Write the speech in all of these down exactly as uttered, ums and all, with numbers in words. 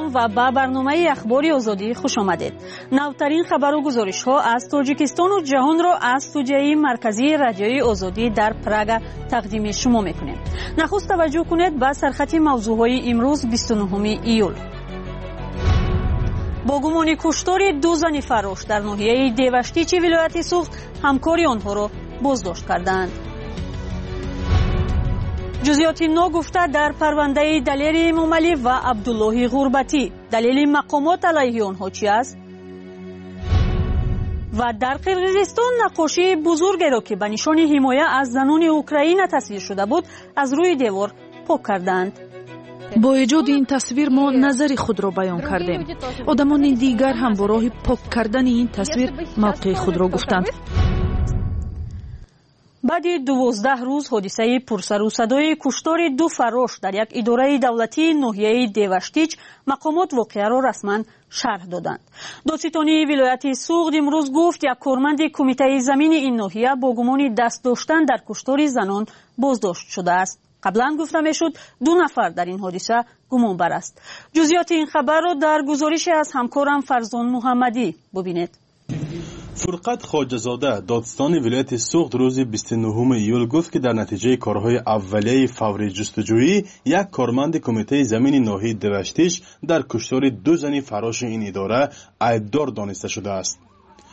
و با برنامه اخباری آزادی خوش آمدید. نوترین خبر و گزارش ها از تاجیکستان و جهان را از استودیوی مرکزی رادیوی آزادی در پراگ تقدیم شما میکنیم. نخست توجه کنید به سرخط موضوع های امروز بیست و نهم ایول. با گمان کشتار دو زن فراش در ناحیه دیوشتیچ ولایت سوخت همکاری آنها را بازداشت کردند. جزئیات ناگفته در پرونده دلیر امامعلی و عبدالله غربتی، دلیل مقامات علیه آنها چی است؟ و در قرقیزستان نقاشی بزرگی را که به نشان حمایت از زنان اوکراین تصویر شده بود از روی دیوار پاک کردند. با ایجاد این تصویر ما نظر خود را بیان کردیم. آدمان دیگر هم با راه پاک کردن این تصویر موقع خود را گفتند. بعد دوازده روز حادثه پرسر و صدای کشتار دو فراش در یک اداره دولتی ناحیه دیوشتیچ، مقامات واقعه را رسما شرح دادند. دادستانی ولایت سوغد امروز گفت یک کارمند کمیته زمین این ناحیه با گمان دست داشتن در کشتار زنان بازداشت شده است. قبلا گفته میشد دو نفر در این حادثه گمانبر است. جزئیات این خبر را در گزارش از همکارم فرزان محمدی ببینید. فرقت خواجه‌زاده دادستان ولایت سوغد روز بیست و نهم ایول گفت که در نتیجه کارهای اولیه فوری جستجویی یک کارمند کمیته زمین ناحیه دیوشتیچ در کشتار دو زن فراش این اداره عیبدار دانسته شده است.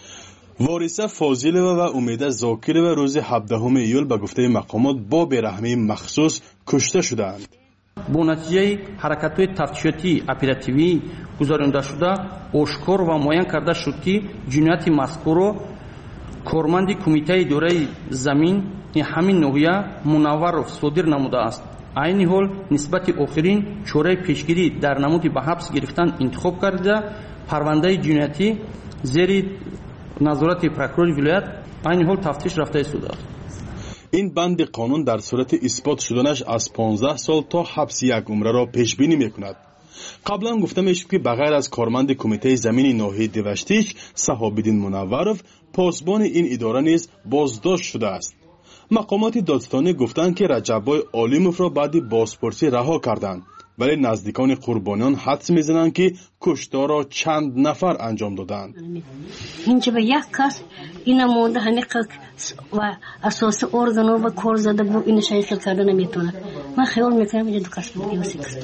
وارثه فاضلова و امیده زاکرova روز هفدهم ایول به گفته مقامات با بیرحمی مخصوص کشته شدند. با نتیجه حرکت‌های تفتیشاتی اپراتیوی گزارنده شده آشکار و معین کرده شد که جنایت مذکور را کارمند کمیته اداره زمین همین ناحیه منورов صادر نموده است. عین حال نسبت آخرین چاره پیشگیری در نمود به حبس گرفتن انتخاب کرده پرونده جنایتی زیر نظارت پروکورور ولایت عین حال تفتیش رفته شده است. این بند قانون در صورت اثبات شدنش از پانزده سال تا حبس یک عمر را پیش بینی میکند. قبلا گفته میشد که بغیر از کارمند کمیته زمین ناحیه دیوشتیچ صحابالدین منورov پاسبان این اداره نیز بازداشت شده است. مقامات دادستانی گفتند که رجبای عالیموف را بعد بازپرسی رها کردند، ولی نزدیکان قربانیان حدس میزنند که کشتار را چند نفر انجام دادند. اینجا به یک کس این مونده حقیقت و اساس ارگانو و کار زده بو این شایسته کردن نمیتونه. من خیال میکنم اینجا دو کس بودی و سی کس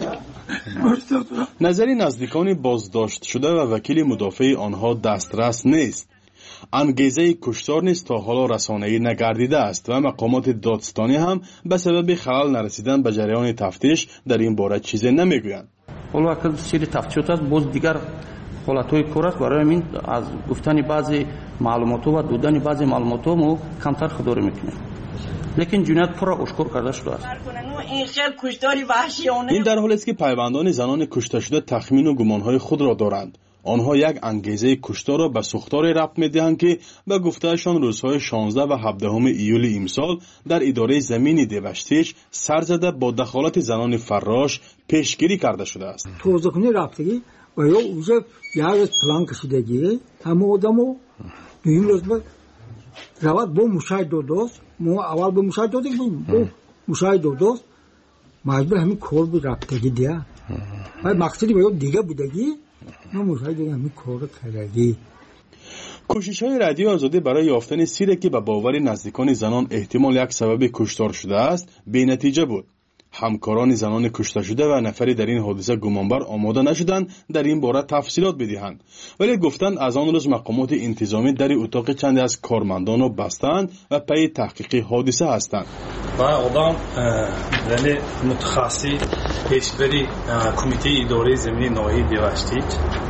بودی. نظری نزدیکان بازداشت شده و وکیل مدافع آنها دسترس نیست. انگیزه کشتار نیز تا حالا رسانه‌ای نگردیده است و مقامات دادستانی هم به سبب خلل نرسیدن به جریان تفتیش در این باره چیزی نمیگویند. حالا که سری تفتیشات است باز دیگر حالت‌های کار است، برای همین از گفتن بعضی معلومات و دادن بعضی معلومات ما کمتر خودداری میکنیم. لیکن جنایت پر آشکار کرده شده است. این خیلی کشتاری وحشیانه. این در حالی است که پیوندان زنان کشته شده تخمین و گمانهای خود را دارند. آنها یک انگیزه کشتار را به سوختار ربط می‌دهند که به گفتهشان روزهای شانزده و هفدهم ایول امسال در اداره زمین دیوشتیچ سر زده با دخالت زنان فراش پیشگیری کرده شده است. توضیح‌کنی رفتگی و یا اوزه یک پلان کشیدگی همه آدمو دویم روز با رواد با مشاهد داداست ما اول با مشاهد دادیم با مشاهد داداست مجبور همین کار به رفتگی دیا و مقصدی باید دیگه بودگی ما مشاهد همین کار کردگی. کوشش‌های رادیو آزادی برای یافتن سیری که به باور نزدیکان زنان احتمال یک سبب کشتار شده است بی نتیجه بود. همکاران زنان کشته شده و نفری در این حادثه گمانبر آماده نشدند در این باره تفصیلات بدهند، ولی گفتند از آن روز مقامات انتظامی در اتاق چند از کارمندان را بستند و پی تحقیق حادثه هستند. و آدم ولی متخصصی پیشبری کمیته اداره زمین ناحیه دیوشتیچ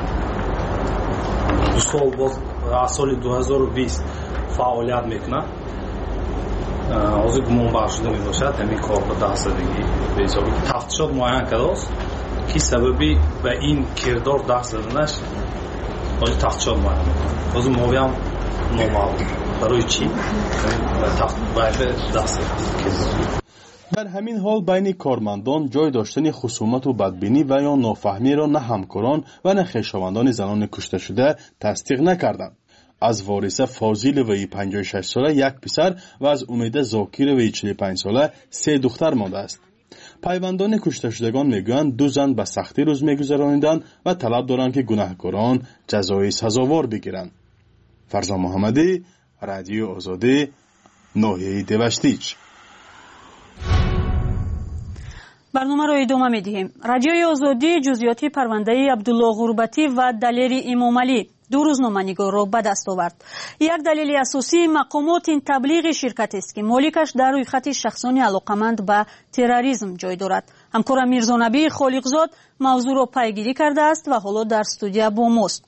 دو سال باز از سال دو هزار و بیست فعالیت میکنه. از گمانبر شده می باشد همین کار به دست زدگی به حسابی که تفتیشات معین کرده است که سببی به این کردار دست زدنش از تفتیشات معین میکنه. از موضوع هم نامعلوم برای چی تفتیش دست زدن. در همین حال بین کارمندان جای داشتن خصومت و بدبینی و یا نافهمی را نه همکاران و نه خویشاوندان زنان کشته شده تصدیق نکردند. از وارثه فاضلova پنجاه و شش ساله یک پسر و از امیده زاکرova چهل و پنج ساله سه دختر مانده است. پیوندان کشته شدگان میگویند دو زن به سختی روز میگذرانیدند و طلب دارند که گناهکاران جزای سزاوار بگیرند. فرزان محمدی، رادیو آزادی، ناحیه دوشتیچ. برنامه را ادامه می‌دهیم. رادیوی آزادی جزئیات پرونده عبدالله غربتی و دلیر امامعلی دو روزنامه‌نگار را به دست آورد. یک دلیل اساسی مقامات این تبلیغ شرکت است که مالکش در روی خط شخصانی علاقمند به تروریسم جای دارد. همکار میرزانبی خالقزاد موضوع را پیگیری کرده است و حالا در استودیو با ماست.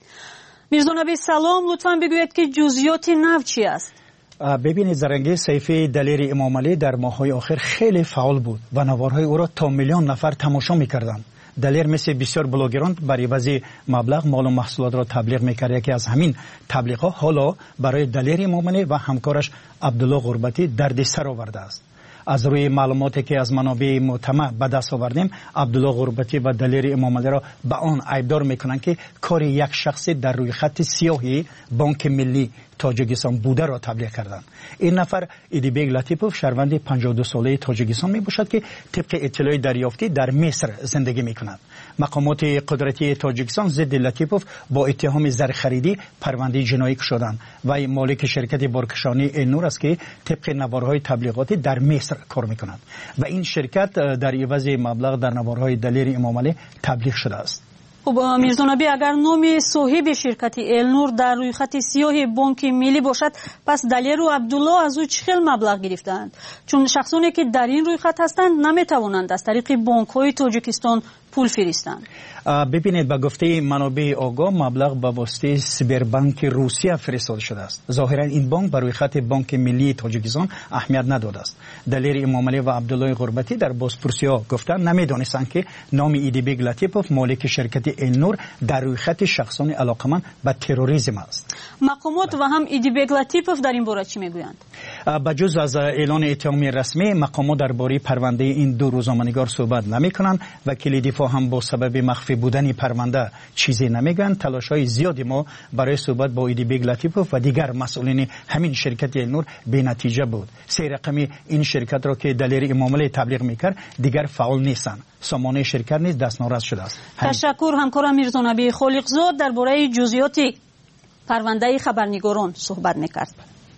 میرزانبی سلام، لطفاً بگویید که جزئیات نو چی است؟ ببینید زرنگی صحیفه دلیر امامعلی در ماه‌های آخر خیلی فعال بود و نوارهای او را تا میلیون نفر تماشا می‌کردند. دلیر مثل بسیار بلاگران برای عوض مبلغ مال و محصولات را تبلیغ می‌کرد. یکی از همین تبلیغ‌ها حالا برای دلیر امامعلی و همکارش عبدالله غربتی دردسر آورده است. از روی معلوماتی که از منابع معتمد به دست آوردیم، عبدالله غربتی و دلیر امامعلی را به آن عیبدار میکنند که کار یک شخصی در روی خط سیاهی بانک ملی تاجیکستان بوده را تبلیغ کردند. این نفر ایدیبیگ لطیپوف شهروند پنجاه و دو ساله تاجیکستان می باشد که طبق اطلاع دریافتی در مصر زندگی می کند. مقامات قدرتی تاجیکستان ضد لطیپوف با اتهام زرخریدی پرونده جنایی شدند و مالک شرکت بارکشانی النور است که طبق نوارهای تبلیغاتی در مصر کار می کند و این شرکت در عوض مبلغ در نوارهای دلیر امامعلی تبلیغ شده است. خب میرزانبی، اگر نام صاحب شرکت النور در روی خط سیاه بانک ملی باشد، پس دلیر و عبدالله از او چقدر مبلغ گرفتند؟ چون شخصانی که در این روی خط هستند نمیتوانند از طریق بانک های تاجیکستان پول فرستند. ببینید، به گفته منابع آگاه مبلغ به واسطه سیبربانک روسیه فرستاده شده است. ظاهرا این بانک بر روی خط بانک ملی تاجیکستان اهمیت نداده است. دلیر امامعلی و عبدالله غربتی در بازپرسی‌ها گفتند نمیدانستند که نام ایدیبیگ لطیپوف مالک شرکت النور در روی خط شخصانی علاقمند به تروریسم است. مقامات و هم ایدیبیگ لطیپوف در این باره چی میگویند؟ بجز از اعلان اتهامی رسمی، مقامات درباره پرونده این دو روزنامه‌نگار صحبت نمی‌کنند. وکیل دفاع هم با سبب مخفی بودن پرونده چیزی نمیگن. تلاش‌های زیادی ما برای صحبت با ایدیبیگ لطیپوف و دیگر مسئولین همین شرکت النور بی نتیجه بود. سه رقمی این شرکت را که دلیر امامعلی تبلیغ میکرد دیگر فعال نیستند. سامانه شرکت نیز دستنوراست شده است. تشکر همکارم میرزانبی خالقزاد درباره جزئیات پرونده خبرنگاران صحبت میکرد.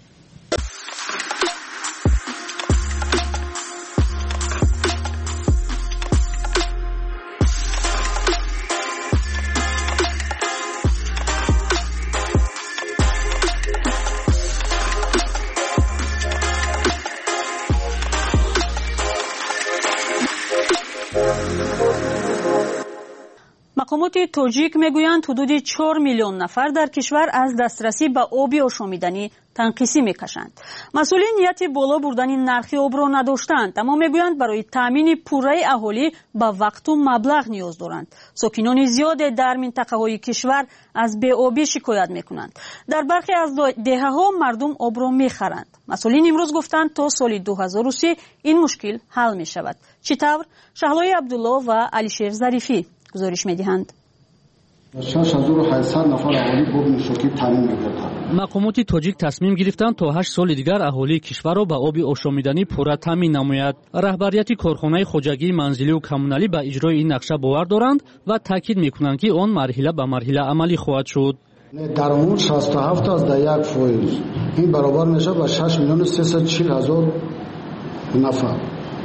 مقامات تاجیک میگویند حدود چهار میلیون نفر در کشور از دسترسی به آب آشامیدنی تنقیصی میکشند. مسئولین نیت بالا بردن نرخ آب را نداشتند، اما میگویند برای تامین پوره اهالی به وقت و مبلغ نیاز دارند. ساکنان زیاد در منطقه های کشور از بی‌آبی شکایت میکنند. در برخی از دهه ها مردم آب را میخرند. مسئولین امروز گفتند تا سال دو هزار و سه این مشکل حل می شود. چطور؟ شهلای عبدالله و علیشیر ظریفی گزارش میدهند. شش هزار و هشتصد نفر اهالی به آب نوشابه تامین می‌گردند. مقامات تاجیک تصمیم گرفتند تا هشت سال دیگر اهالی کشور را به آب آشامیدنی پورا تامین نماید. رهبریت کارخانه خوجگی منزلی و کمونالی به اجرای این نقشه باور دارند و تاکید می‌کنند که آن مرحله به مرحله عملی خواهد شد. درآمد شصت و هفت از یک فایز این برابر میشه به شش میلیون و سیصد و چهل هزار نفر.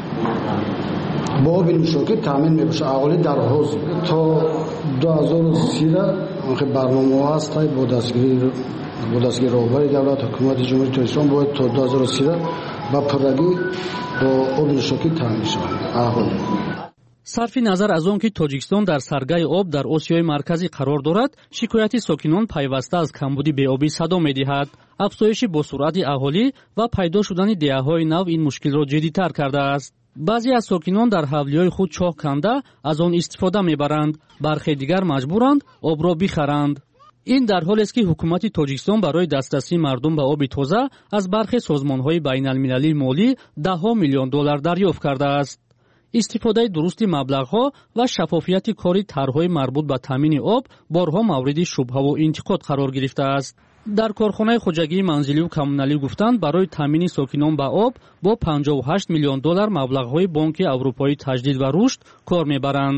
با آب نوشابه تامین میشه. اهالی در حوض تا دو هزار و سیزده آنکه برنامه هست با دستگیری با دستگیری راهبر دولت حکومت جمهوری تاجیکستان باید تا دو هزار و سیزده با پرگی با آب نوشابه تامین شود. اهالی صرف نظر از آن که تاجیکستان در سرگاه آب در آسیای مرکزی قرار دارد، شکایت ساکنان پیوسته از کمبودی بی‌آبی صدا می‌دهد. افزایش با سرعت اهالی و پیدا شدن دهه‌های نو این مشکل را جدی‌تر کرده است. بعضی از ساکنان در حولی‌های خود چاه کنده از آن استفاده می‌برند، برخی دیگر مجبورند آب را بخرند. این در حالی است که حکومت تاجیکستان برای دسترسی مردم به آب تازه از برخی سازمان‌های بین‌المللی مالی ده میلیون دلار دریافت کرده است. استفاده درست مبلغ‌ها و شفافیت کاری طرح‌های مربوط به تامین آب بارها مورد شبهه و انتقاد قرار گرفته است. дар корхонаи хуҷагии манзиливу коммуналӣ гуфтанд барои таъмини сокинон ба об бо панҷоҳу ҳашт миллион доллар маблағҳои бонки аврупои таҷдид ва рушд кор мебаранд.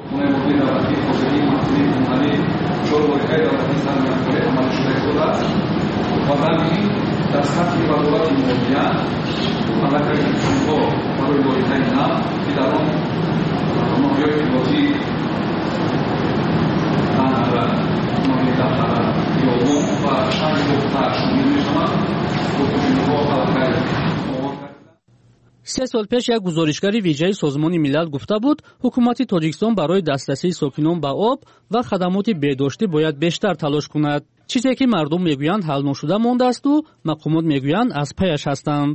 се сол пеш як гузоришгари виҷаи созмони милал гуфта буд ҳукумати тоҷикистон барои дастрасии сокинон ба об ва хадамоти бедоштӣ бояд бештар талош кунад. чизе ки мардум мегӯянд ҳал ношуда мондаасту мақомот мегӯянд аз паяш ҳастанд.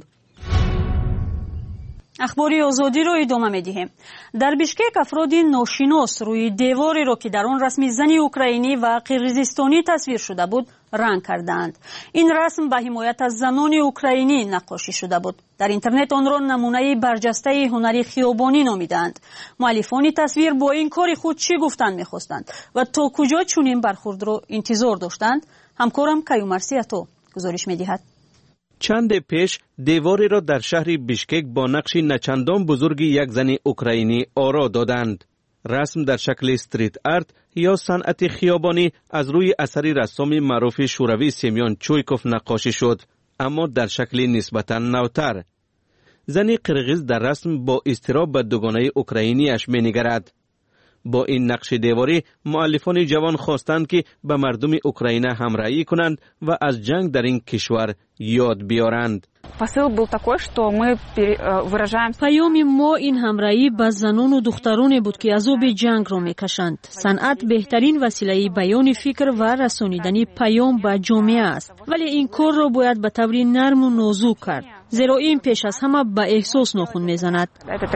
ахбори озодиро идома медиҳем. дар бишкек афроди ношинос рӯи девореро ки дар он расми зани украинӣ ва қирғизистонӣ тасвир шуда буд ранг кардаанд. ин расм ба ҳимоят аз занони украинӣ наққошӣ шуда буд. дар интернет онро намунаи барҷастаи ҳунари хиёбонӣ номидаанд. муаллифони тасвир бо ин кори худ чӣ гуфтан мехостанд ва то куҷо чунин бархурдро интизор доштанд? ҳамкорам каюмарсиято гузориш медиҳад. чанде пеш девореро дар шаҳри бишкек бо нақши начандон бузурги як зани украинӣ оро доданд. расм дар шакли стрит арт ё санъати хиёбонӣ аз рӯи асари рассоми маъруфи шӯравӣ семён чӯйков наққошӣ шуд, аммо дар шакли нисбатан навтар. зани қирғиз дар расм бо изтироб ба дугонаи украиниаш менигарад. бо ин нақши деворӣ муаллифони ҷавон хостанд ки ба мардуми украина ҳамраҳӣ кунанд ва аз ҷанг дар ин кишвар ёд биёранд. паёми мо ин ҳамраҳӣ ба занону духтароне буд ки азоби ҷангро мекашанд. санъат беҳтарин василаи баёни фикр ва расонидани паём ба ҷомеа аст, вале ин корро бояд ба таври нарму нозук кард, зеро ин пеш аз ҳама ба эҳсос нохун мезанад.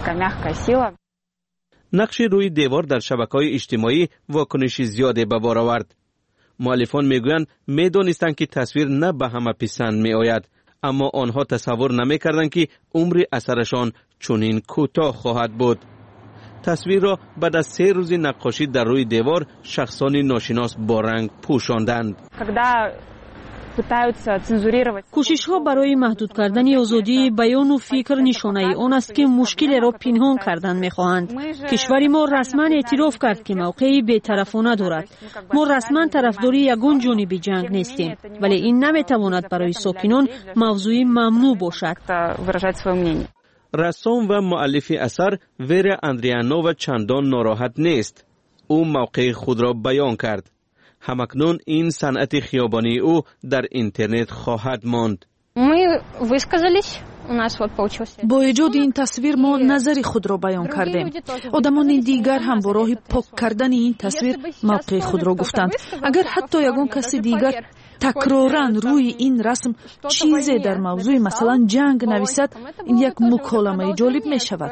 нақши рӯи девор дар шабакаҳои иҷтимоӣ вокуниши зиёде ба бор овард. муаллифон мегӯянд медонистанд ки тасвир на ба ҳама писанд меояд, аммо онҳо тасаввур намекарданд ки умри асарашон чунин кӯтоҳ хоҳад буд. тасвирро баъд аз се рӯзи наққошӣ дар рӯи девор шахсони ношинос бо ранг пӯшонданд. кӯшишҳо барои маҳдуд кардани озодии баёну фикр нишонаи он аст ки мушкилеро пинҳон кардан мехоҳанд. кишвари мо расман эътироф кард ки мавқеи бетарафона дорад. мо расман тарафдори ягон ҷониби ҷанг нестем, вале ин наметавонад барои сокинон мавзӯи мамнӯъ бошад. рассом ва муаллифи асар вера андрианова чандон нороҳат нест. ӯ мавқеи худро баён кард. ҳамакнун ин санъати хиёбонии ӯ дар интернет хоҳад монд. бо эҷоди ин тасвир мо назари худро баён кардем. одамони дигар ҳам бо роҳи пок кардани ин тасвир мавқеи худро гуфтанд. агар ҳатто ягон каси дигар такроран рӯи ин расм чизе дар мавзӯи масалан ҷанг нависад, ин як муколамаи ҷолиб мешавад.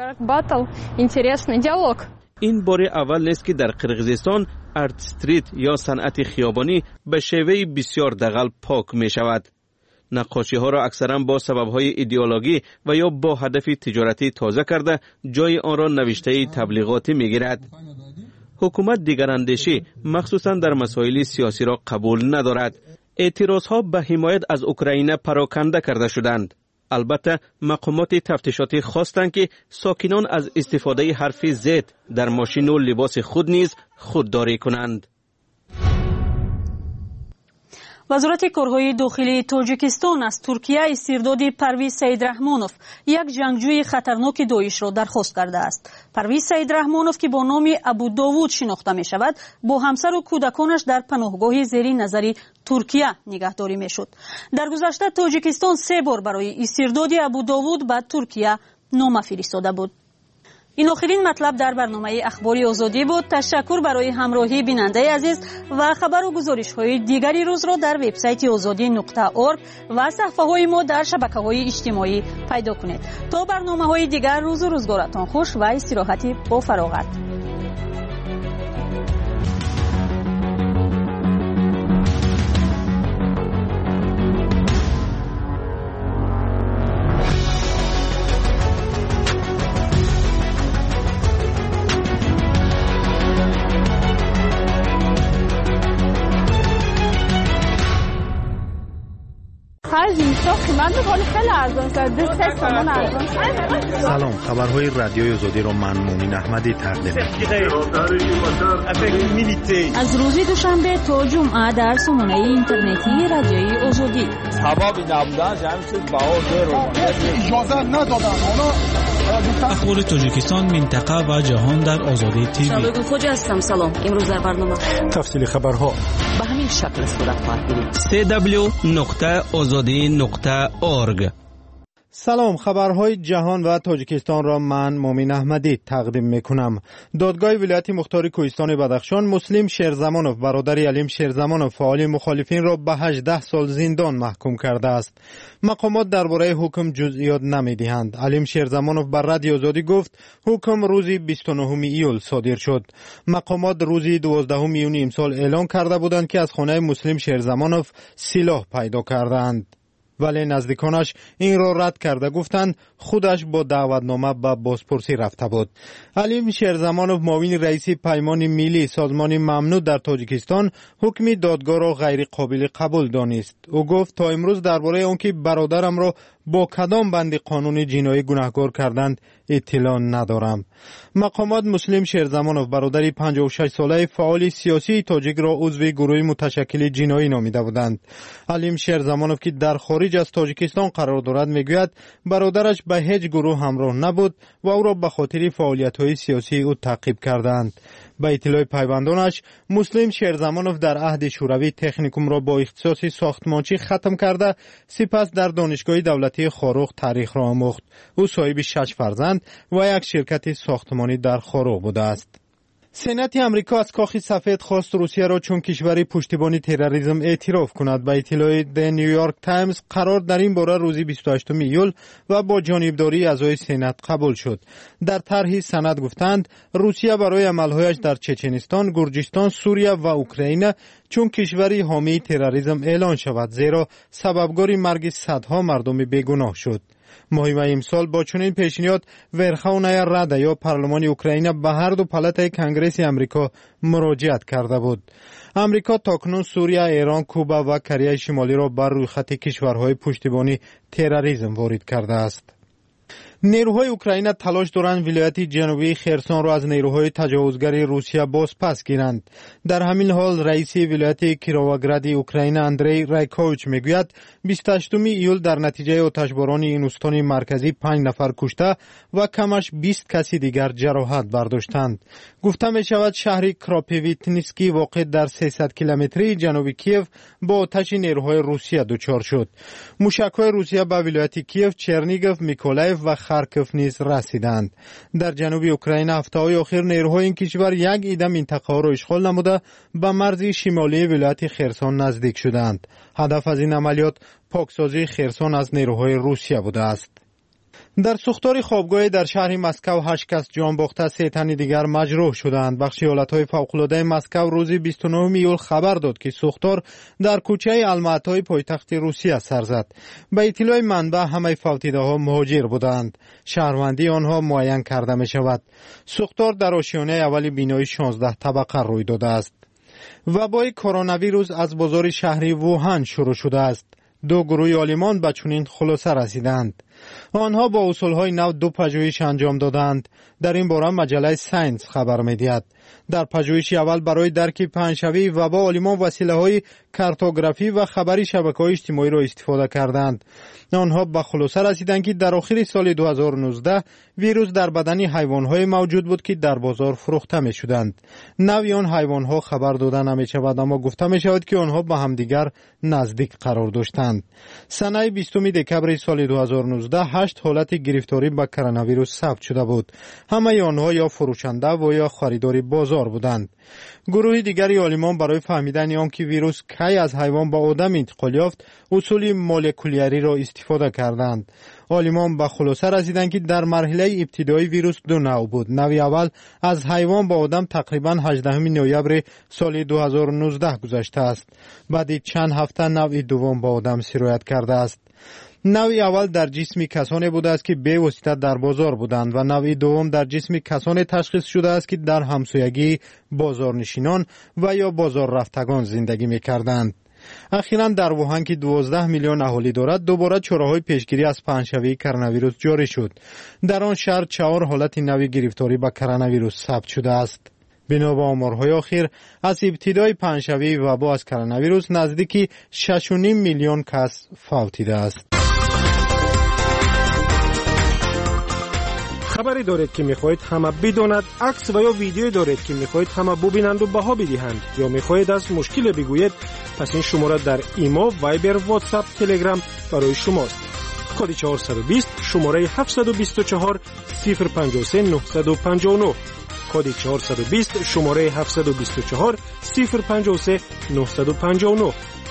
ин бори аввал нест ки дар қирғизистон арт стрит ё санъати хиёбонӣ ба шеваи бисёр дағал пок мешавад. наққошиҳоро аксаран бо сабабҳои идеологӣ ва ё бо ҳадафи тиҷоратӣ тоза карда ҷои онро навиштаи таблиғотӣ мегирад. ҳукумат дигарандешӣ махсусан дар масоили сиёсиро қабул надорад. эътирозҳо ба ҳимоят аз украина пароканда карда шуданд. албатта мақомоти тафтишотӣ хостанд ки сокинон аз истифодаи ҳарфи Z дар мошину либоси худ низ худдорӣ кунанд. вазорати корҳои дохилии тоҷикистон аз туркия истирдоди парвиз саидраҳмонов, як ҷангҷӯи хатарноки доишро дархост кардааст. парвиз саидраҳмонов ки бо номи абудовуд шинохта мешавад, бо ҳамсару кӯдаконаш дар паноҳгоҳи зери назари туркия нигаҳдорӣ мешуд. дар гузашта тоҷикистон се бор барои истирдоди абудовуд ба туркия нома фиристода буд. ин охирин матлаб дар барномаи ахбори озодӣ буд. ташаккур барои ҳамроҳии бинандаи азиз ва хабару гузоришҳои дигари рӯзро дар вебсайти озодӣ нуқта орг ва саҳифаҳои мо дар шабакаҳои иҷтимоӣ пайдо кунед. то барномаҳои дигар рӯзу рӯзгоратон хуш ва истироҳати бо фароғат. سلام، خبرهای رادیوی آزادی را من مومین احمدی تقدیم می‌کنم. از روز دوشنبه تا جمعه در سامانه اینترنتی رادیوی آزادی. سبب نبودن جمعیت بهار اجازه ندادن. اخبار تاجیکستان، منطقه و جهان در آزادی تیوی. شبکه خوجا هستم. سلام. امروز در برنامه تفصیل خبرها به همین شکل صورت خواهد گرفت. سی دبلیو نقطه آزادی نقطه اورگ. سلام، خبرهای جهان و تاجیکستان را من مومین احمدی تقدیم میکنم. دادگاه ولایت مختار کوهستان بدخشان مسلم شیرزمانوف برادر علیم شیرزمانوف فعال مخالفین را به هجده سال زندان محکوم کرده است. مقامات درباره حکم جزئیات نمیدهند. علیم شیرزمانوف بر رادیو آزادی گفت حکم روز بیست و نهم ایول صادر شد. مقامات روز دوازدهم یونیو امسال اعلان کرده بودند که از خانه مسلم شیرزمانوف سلاح پیدا کردند، ولی نزدیکانش این را رد کرده گفتند خودش با دعوتنامه به بازپرسی رفته بود. علیم شیرزمانوف معاون رئیس پیمان ملی سازمان ممنوع در تاجیکستان حکم دادگاه را غیر قابل قبول دانست. او گفت تا امروز درباره آنکه برادرم را با کدام بند قانون جنایی گناهکار کردند اطلاع ندارم. مقامات مسلم شیرزمانوف برادر پنجاه و شش ساله فعال سیاسی تاجیک را عضو گروه متشکل جنایی نامیده بودند. علیم شیرزمانوف که در خارج از تاجیکستان قرار دارد میگوید برادرش به هیچ گروه همراه نبود و او را به خاطر فعالیت‌های سیاسی او تعقیب کردند. به اطلاع پیوندانش مسلم شیرزمانوف در عهد شوروی تکنیکوم را با اختصاص ساختمانچی ختم کرده سپس در دانشگاه دولتی خاروق تاریخ را آموخت. او صاحب شش فرزند و یک شرکت ساختمانی در خاروق بوده است. سنت امریکا از کاخ سفید خواست روسیه را چون کشوری پشتیبانی تروریسم اعتراف کند. به اطلاع د نیویورک تایمز قرار در این باره روز بیست و هشتم ایول و با جانبداری اعضای سنت قبول شد. در طرح سند گفتند روسیه برای عملهایش در چچنستان، گرجستان، سوریه و اوکراین چون کشوری حامی تروریسم اعلان شود، زیرا سببگار مرگ صدها مردم بیگناه شد. ماه امسال با چنین پیشنهاد ورخونه رده یا پارلمان اوکراین به هر دو پالات کنگره امریکا مراجعت کرده بود. امریکا تاکنون سوریه، ایران، کوبا و کره شمالی را بر روی خط کشورهای پشتیبانی تروریسم وارد کرده است. نیروهای اوکراین تلاش دارند ولایت جنوبی خرسون را از نیروهای تجاوزگر روسیه باز پس گیرند. در همین حال رئیس ولایت کیرووگراد اوکراین اندری رایکوویچ میگوید بیست و هشتم ایول در نتیجه آتشباران این استان مرکزی پنج نفر کشته و کمش بیست کسی دیگر جراحت برداشتند. گفته می شود شهر کراپیویتنسکی واقع در سیصد کیلومتری جنوب کیف با آتش نیروهای روسیه دچار شد. موشک‌های روسیه به ولایت کیف، چرنیگوف، میکولایف و خارکوف نیز رسیدند. در جنوب اوکراین هفته‌های اخیر نیروهای این کشور یک عده منطقه‌ها را اشغال نموده به مرز شمالی ولایت خرسون نزدیک شدند. هدف از این عملیات پاکسازی خرسون از نیروهای روسیه بوده است. در سوختار خوابگاه در شهر مسکو هشت کس جان باخته، سه تن دیگر مجروح شدند. بخش ایالت‌های فوق‌العاده مسکو روز بیست و نهم ایول خبر داد که سوختار در کوچه الماتای پایتخت روسیه سر زد. به اطلاع منبع همه فوتیده‌ها مهاجر بودند. شهروندی آنها معین کرده می‌شود. سوختار در آشیانه اول بینای شانزده طبقه روی داده است. وبای کرونا ویروس از بازار شهری ووهان شروع شده است. دو گروه عالمان به چنین خلاصه رسیدند. آنها با اصولهای نو دو پژوهش انجام دادند. در این باره مجله ساینس خبر می‌دهد. در پژوهش اول برای درک پنجشنبه وبا عالمان وسیله‌های کارتوگرافی و خبری شبکه‌های اجتماعی را استفاده کردند. آنها به خلاصه رسیدند که در آخر سال دو هزار و نوزده ویروس در بدن حیوان‌های موجود بود که در بازار فروخته می‌شدند. نوع آن حیوان‌ها خبر داده نمی‌شود، اما گفته می‌شود که آنها به همدیگر نزدیک قرار داشتند. سنه بیستم دکبر سال دو هزار و نوزده هشت حالت گرفتاری به کرونا ویروس ثبت شده بود. همه آنها یا فروشنده و یا خریدار بازار بودند. گروه دیگری عالمان برای فهمیدن آنکه ویروس کی از حیوان به آدم انتقال یافت اصول مولکولیری را استفاده کردند. عالمان به خلاصه رسیدند که در مرحله ابتدایی ویروس دو نوع بود. نوع اول از حیوان به آدم تقریبا هجدهم نوامبر سال دو هزار و نوزده گذشته است. بعد چند هفته نوع دوم به آدم سرایت کرده است. نوع اول در جسم کسانی بوده است که به واسطه در بازار بودند و نوع دوم در جسم کسانی تشخیص شده است که در همسایگی بازارنشینان و یا بازار رفتگان زندگی می‌کردند. اخیراً در ووهان که دوازده میلیون اهالی دارد دوباره چاره‌های پیشگیری از پهنشوی کرونا ویروس جاری شد. در آن شهر چهار حالت نوی گرفتاری با کرونا ویروس ثبت شده است. بنا به آمارهای اخیر از ابتدای پنجشنبه وبا از کرونا ویروس نزدیک شش و نیم میلیون کس فوتیده است. خبری دارید که میخواهید همه بداند، عکس و یا ویدیویی دارید که میخواهید همه ببینند و بها بدهند، یا میخواهید از مشکل بگویید، پس این شماره در ایما، وایبر، واتساپ، تلگرام برای شماست. کد چهارصد و بیست شماره هفتصد و بیست و چهار صفر پنجاه و سه نهصد و پنجاه و نه. کد چهارصد و بیست شماره هفتصد و بیست و چهار صفر پنجاه و سه نهصد و پنجاه و نه.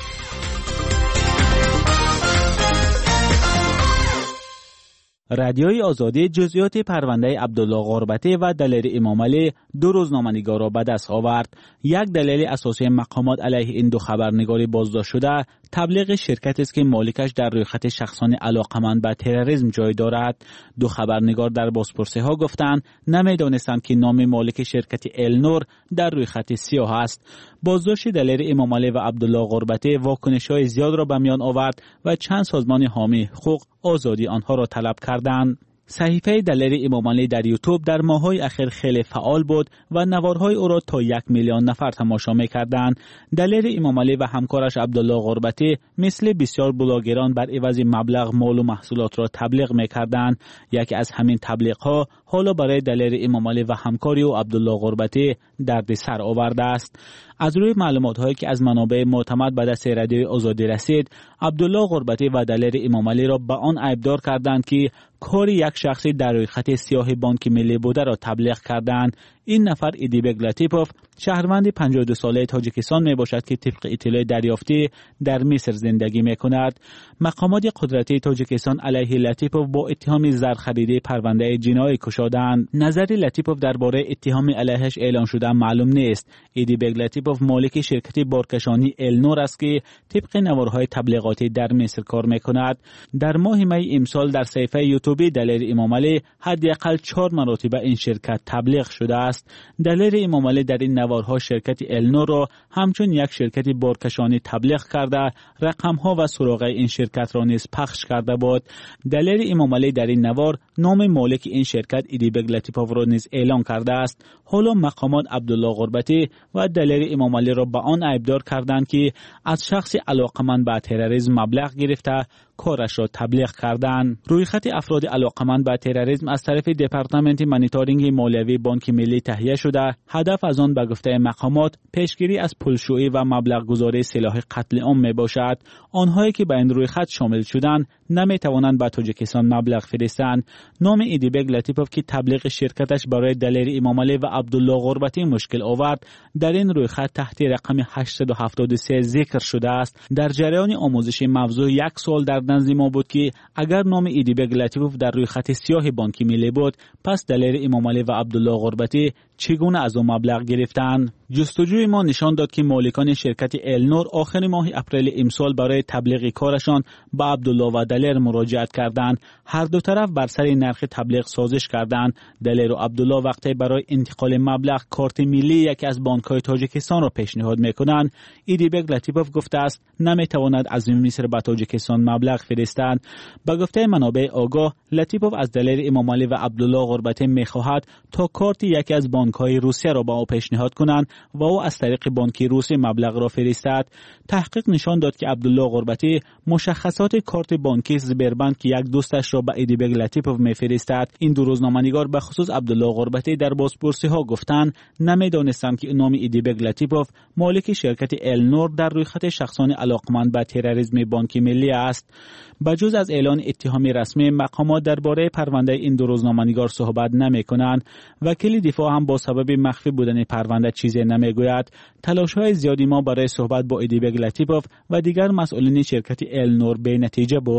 رادیوی آزادی جزئیات پرونده عبدالله غربتی و دلیر امامعلی دو روزنامه‌نگار را به دست آورد. یک دلیل اساسی مقامات علیه این دو خبرنگاری بازداشت شده تبلیغ شرکتی است که مالکش در رویخط شخصان علاقمند به تروریسم جای دارد. دو خبرنگار در بازپرسی‌ها گفتند نمی‌دانستند که نام مالک شرکت النور در رویخط سیاه است. بازداشت دلیر امامعلی و عبدالله غربتی واکنش‌های زیاد را به میان آورد و چند سازمان حامی حقوق آزادی آنها را طلب کردند. صحیفه دلیر امامعلی در یوتیوب در ماه‌های اخیر خیلی فعال بود و نوارهای او را تا یک میلیون نفر تماشا می‌کردند. دلیر امامعلی و همکارش عبدالله غربتی مثل بسیار بلاگران بر عوض مبلغ مال و محصولات را تبلیغ می‌کردند. یکی از همین تبلیغ‌ها حالا برای دلیر امامعلی و همکاری او عبدالله غربتی دردسر آورده است. از روی معلومات‌هایی که از منابع معتمد به دست رادیوی آزادی رسید، عبدالله غربتی و دلیر امامعلی را به آن عیبدار کردند که کار یک شخصی در روی خط سیاه بانک ملی بوده را تبلیغ کردند. این نفر ایدیبک لطیپوف شهروند پنجاه و دو ساله تاجیکستان می باشد که طبق اطلاع دریافتی در مصر زندگی می کند. مقامات قدرتی تاجیکستان علیه لطیپوف با اتهام زرخریدی پرونده جنایی گشادند. نظر لطیپوف درباره اتهام علیهش اعلان شده معلوم نیست. ایدیبک لطیپوف مالک شرکت بارکشانی النور است که طبق نوارهای تبلیغاتی در مصر کار می کند. در ماه می امسال در صفحه یوتیوبی دلیر امامعلی حداقل چهار مرتبه این شرکت تبلیغ شده است. دلیر امامعلی در این نوارها شرکت النور را همچون یک شرکت بارکشانی تبلیغ کرده، رقمها و سراغ این شرکت را نیز پخش کرده بود. دلیر امامعلی در این نوار نام مالک این شرکت ایدیبک لطیپوف را نیز اعلان کرده است. حالا مقامات عبدالله غربتی و دلیر امامعلی را به آن عیبدار کردند که از شخص علاقمند به تروریسم مبلغ گرفته کارش را تبلیغ کردند. روی خط افراد علاقمند به تروریسم از طرف دپارتمنت مانیتورینگ مالیوی بانک ملی تهیه شده. هدف از آن به گفته مقامات پیشگیری از پولشویی و مبلغ گذاری سلاح قتل عام می باشد. آنهایی که به این روی خط شامل شدند نمی توانند به تاجیکستان مبلغ فرستند. نام ایدیبک لطیپوف که تبلیغ شرکتش برای دلیر امامعلی و عبدالله غربتی مشکل آورد در این روی خط تحت رقم هشتصد و هفتاد و سه ذکر شده است. در جریان آموزش موضوع یک سوال در نزد ما بود که اگر نام ایدیبک لطیپوف در روی خط سیاه بانک ملی بود، پس دلیر امامعلی و عبدالله غربتی چگونه از آن مبلغ گرفتند؟ جستجوی ما نشان داد که مالکان شرکت النور آخر ماه اپریل امسال برای تبلیغ کارشان به عبدالله و دلیر مراجعت کردند. هر دو طرف بر سر نرخ تبلیغ سازش کردند. دلیر و عبدالله وقتی برای انتقال مبلغ کارت ملی یکی از بانک‌های تاجیکستان را پیشنهاد می‌کنند، ایدیبک لطیپوف گفته است نمی‌تواند از مصر به تاجیکستان مبلغ فرستد. به گفته منابع آگاه، لطیپوف از دلیر امامعلی و عبدالله غربتی می‌خواهد تا کارت یکی از بانک‌های روسیه را به او پیشنهاد کنند و او از طریق بانک روسی مبلغ را فرستد. تحقیق نشان داد که عبدالله غربتی مشخصات کارت بانکی زبربند که یک دوستش را به ایدیبک لطیپوف می‌فرستد. این دو روزنامه‌نگار به خصوص عبدالله غربتی در بازپرسی‌ها گفتند نمی‌دانستند که نام ایدیبک لطیپوف مالک شرکت النور در روی خط شخصان علاقمند به تروریسم بانک ملی است. بجز از اعلان اتهام رسمی، مقامات درباره پرونده این دو روزنامه‌نگار صحبت نمی‌کنند. وکیل دفاع هم با سبب مخفی بودن پرونده چیزی نمی‌گوید. تلاش‌های زیادی ما برای صحبت با ایدیبک لطیپوف و دیگر مسئولین شرکت النور به نتیجه بود.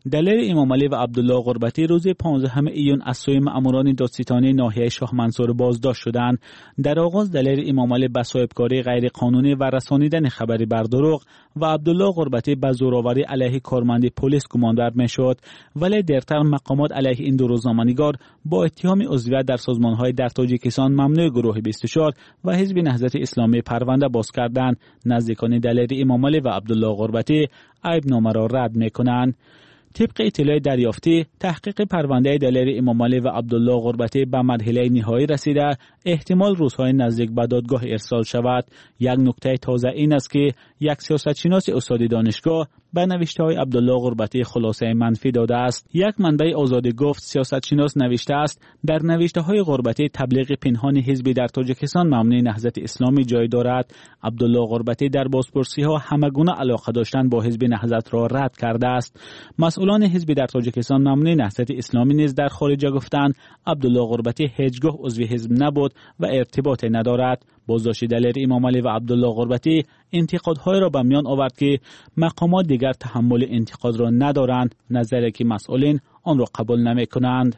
دلیر امامعلی و عبدالله غربتی روز پانزدهم ایون از سوی مأموران دادستانی ناحیه شاه منصور بازداشت شدند. در آغاز دلیر امامعلی به صاحبکاری غیر قانونی و رسانیدن خبری بر دروغ و عبدالله غربتی به زورآوری علیه کارمند پلیس گمانبر میشد، ولی دیرتر مقامات علیه این دو روزنامه‌نگار با اتهام عضویت در سازمان‌های در تاجیکستان ممنوع گروه بیست و چهار و حزب نهضت اسلامی پرونده باز کردند. نزدیکان دلیر امامعلی و عبدالله غربتی عیبنامه را رد می‌کنند. طبق اطلاع دریافتی، تحقیق پرونده دلیر امامعلی و عبدالله غربتی به مرحله نهایی رسیده، احتمال روزهای نزدیک به دادگاه ارسال شود. یک نکته تازه این است که یک سیاستشناس استاد دانشگاه به نوشته های عبدالله غربتی خلاصه منفی داده است. یک منبع آزادی گفت سیاستشناس نوشته است در نوشته های غربتی تبلیغ پنهان حزبی در تاجیکستان ممنوع نهضت اسلامی جای دارد. عبدالله غربتی در بازپرسی ها همگونه علاقه داشتن با حزب نهضت را رد کرده است. مسئولان حزب در تاجیکستان ممنوع نهضت اسلامی نیز در خارج گفتند عبدالله غربتی هیچگاه عضو حزب نبود و ارتباط ندارد. بازداشت دلیر امامعلی و عبدالله غربتی انتقادهای را به میان آورد که مقامات دیگر تحمل انتقاد را ندارند، نظری که مسئولین آن را قبول نمی کنند.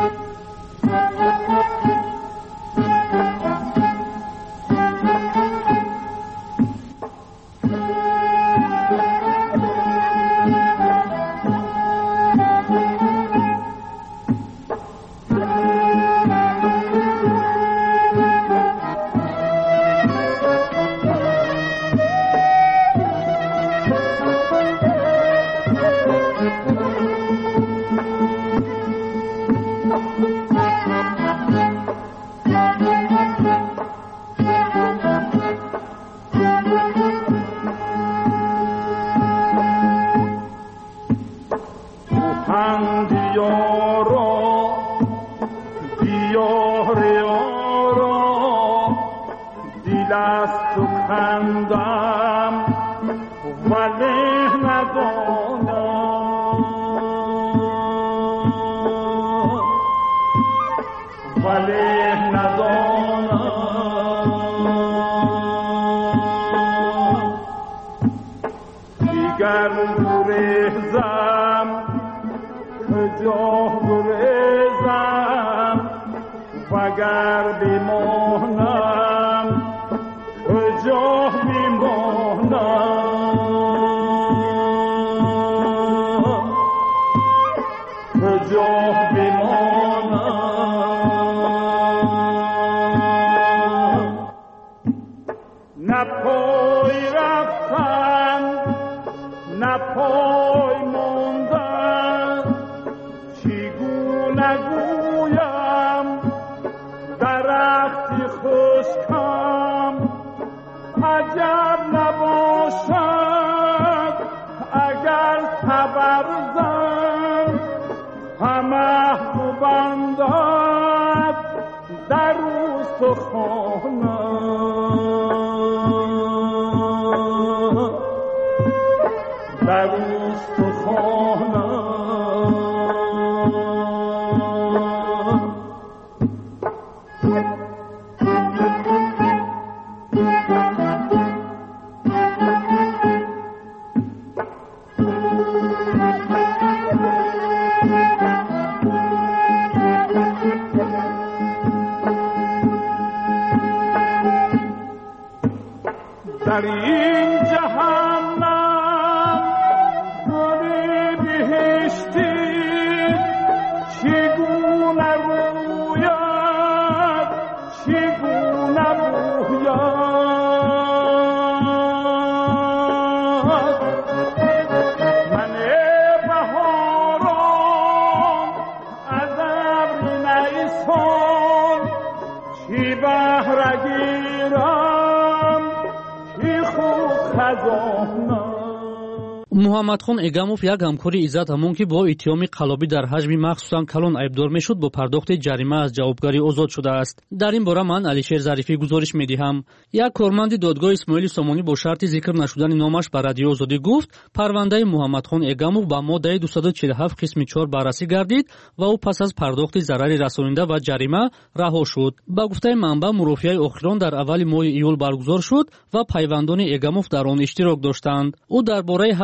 муҳаммадхон эгамов як ҳамкори иззат ҳамон ки бо иттиҳоми қаллобӣ дар ҳаҷми махсусан калон айбдор мешуд бо пардохти ҷарима аз ҷавобгарӣ озод шудааст. дар ин бора ман алишер зарифӣ гузориш медиҳам. як корманди додгоҳи исмоили сомонӣ бо шарти зикр нашудани номаш ба радиои озодӣ гуфт парвандаи муҳаммадхон эгамов ба моддаи дуюз чил ҳафт қисми чор баррасӣ гардид ва ӯ пас аз пардохти зарари расонида ва ҷарима раҳо шуд. ба гуфтаи манбаъ мурофиаи охирон дар аввали моҳи июл баргузор шуд ва пайвандони эгамов дар он иштирок доштанд. ӯ дар бораи ҳаҷми маблағ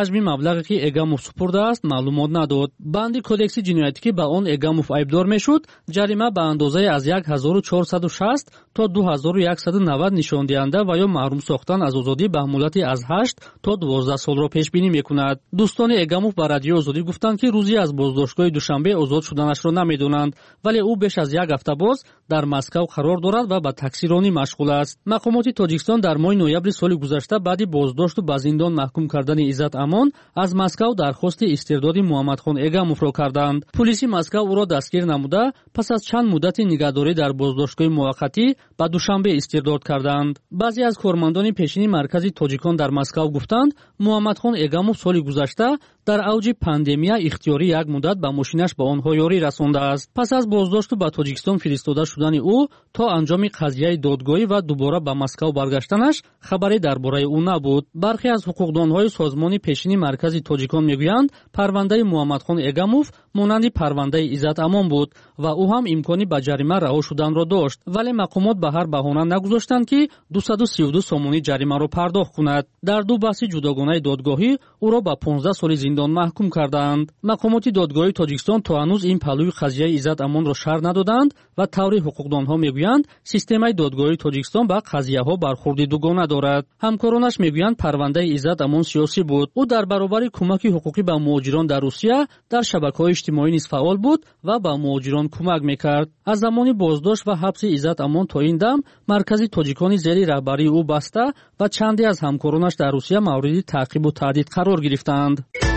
маблағе ки Эгамов супурдааст маълумот надод. Банди кодекси ҷиноятӣ ки ба он Эгамов айбдор мешуд, ҷарима ба андозаи аз ҳазору чорсаду шаст то ду ҳазору яксаду навад нишондиҳанда ва ё маҳрум сохтан аз озодӣ ба муддати аз ҳашт то дувоздаҳ солро пешбинӣ мекунад. Дӯстони Эгамов ба Радиои Озодӣ гуфтанд ки рӯзи аз боздоштгоҳи Душанбе озод шуданашро намедонанд, вале ӯ беш аз як ҳафта боз дар Москав қарор дорад ва ба таксиронӣ машғул аст. Мақомоти Тоҷикистон дар моҳи ноябри соли гузашта баъди боздошту ба зиндон маҳкум кардани Иззат Амон аз Москав дархости истирдоди Муҳаммадхон Эгамовро карданд. Пулиси Москав ӯро дастгир намуда, пас аз чанд муддати нигаҳдорӣ дар боздоштгоҳи муваққатӣ ба Душанбе истирдод карданд. Баъзе аз кормандони пешини маркази тоҷикон дар Москав гуфтанд, Муҳаммадхон Эгамов соли гузашта дар авҷи пандемия ихтиёрӣ як муддат ба мошинаш ба онҳо ёрӣ расондааст. Пас аз боздошту ба Тоҷикистон фиристода шудани ӯ то анҷоми қазияи додгоҳӣ ва дубора ба Москав баргаштанаш хабаре дар бораи ӯ набуд. Бархе аз ҳуқуқдонҳои созмони пешини маркази тоҷикон мегӯянд, парвандаи Муҳаммадхон Эгамов монанди парвандаи Иззат Амон буд ва ӯ ҳам имкони ба ҷарима раҳо шуданро дошт, вале мақомот ба ҳар баҳона нагузоштанд ки дусаду сию ду сомонӣ ҷаримаро пардохт кунад. Дар ду баҳси ҷудогонаи додгоҳӣ ӯро ба понздаҳ соли зиндон маҳкум карданд. Мақомоти додгоҳи Тоҷикистон то ҳанӯз ин паҳлӯи қазияи Иззат Амонро шарҳ надоданд ва таври ҳуқуқдонҳо мегӯянд, системаи додгоҳи Тоҷикистон ба қазияҳо бархурди дугона дорад. Ҳамкоронаш мегӯянд парвандаи Иззат Амон сиёсӣ буд. ӯ дар баробари кӯмаки ҳуқуқӣ ба муҳоҷирон дар Русия дар шабакаҳои иҷтимоӣ низ фаъол буд ва ба муҳоҷирон кӯмак мекард. Аз замони боздошт ва ҳабси Иззат Амон то ин дам маркази тоҷикони зери раҳбарии ӯ баста ва чанде аз ҳамкоронаш дар Русия мавриди таъқибу таҳдид қарор гирифтанд.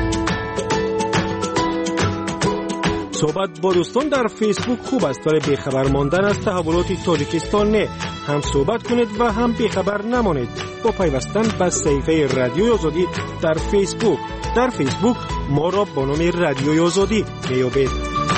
صحبت با دوستان در فیسبوک خوب است ولی بیخبر ماندن از تحولات تاجیکستان نه. هم صحبت کنید و هم بیخبر نمانید با پیوستن به صفحه رادیوی آزادی در فیسبوک. در فیسبوک ما را با نام رادیوی آزادی میابید.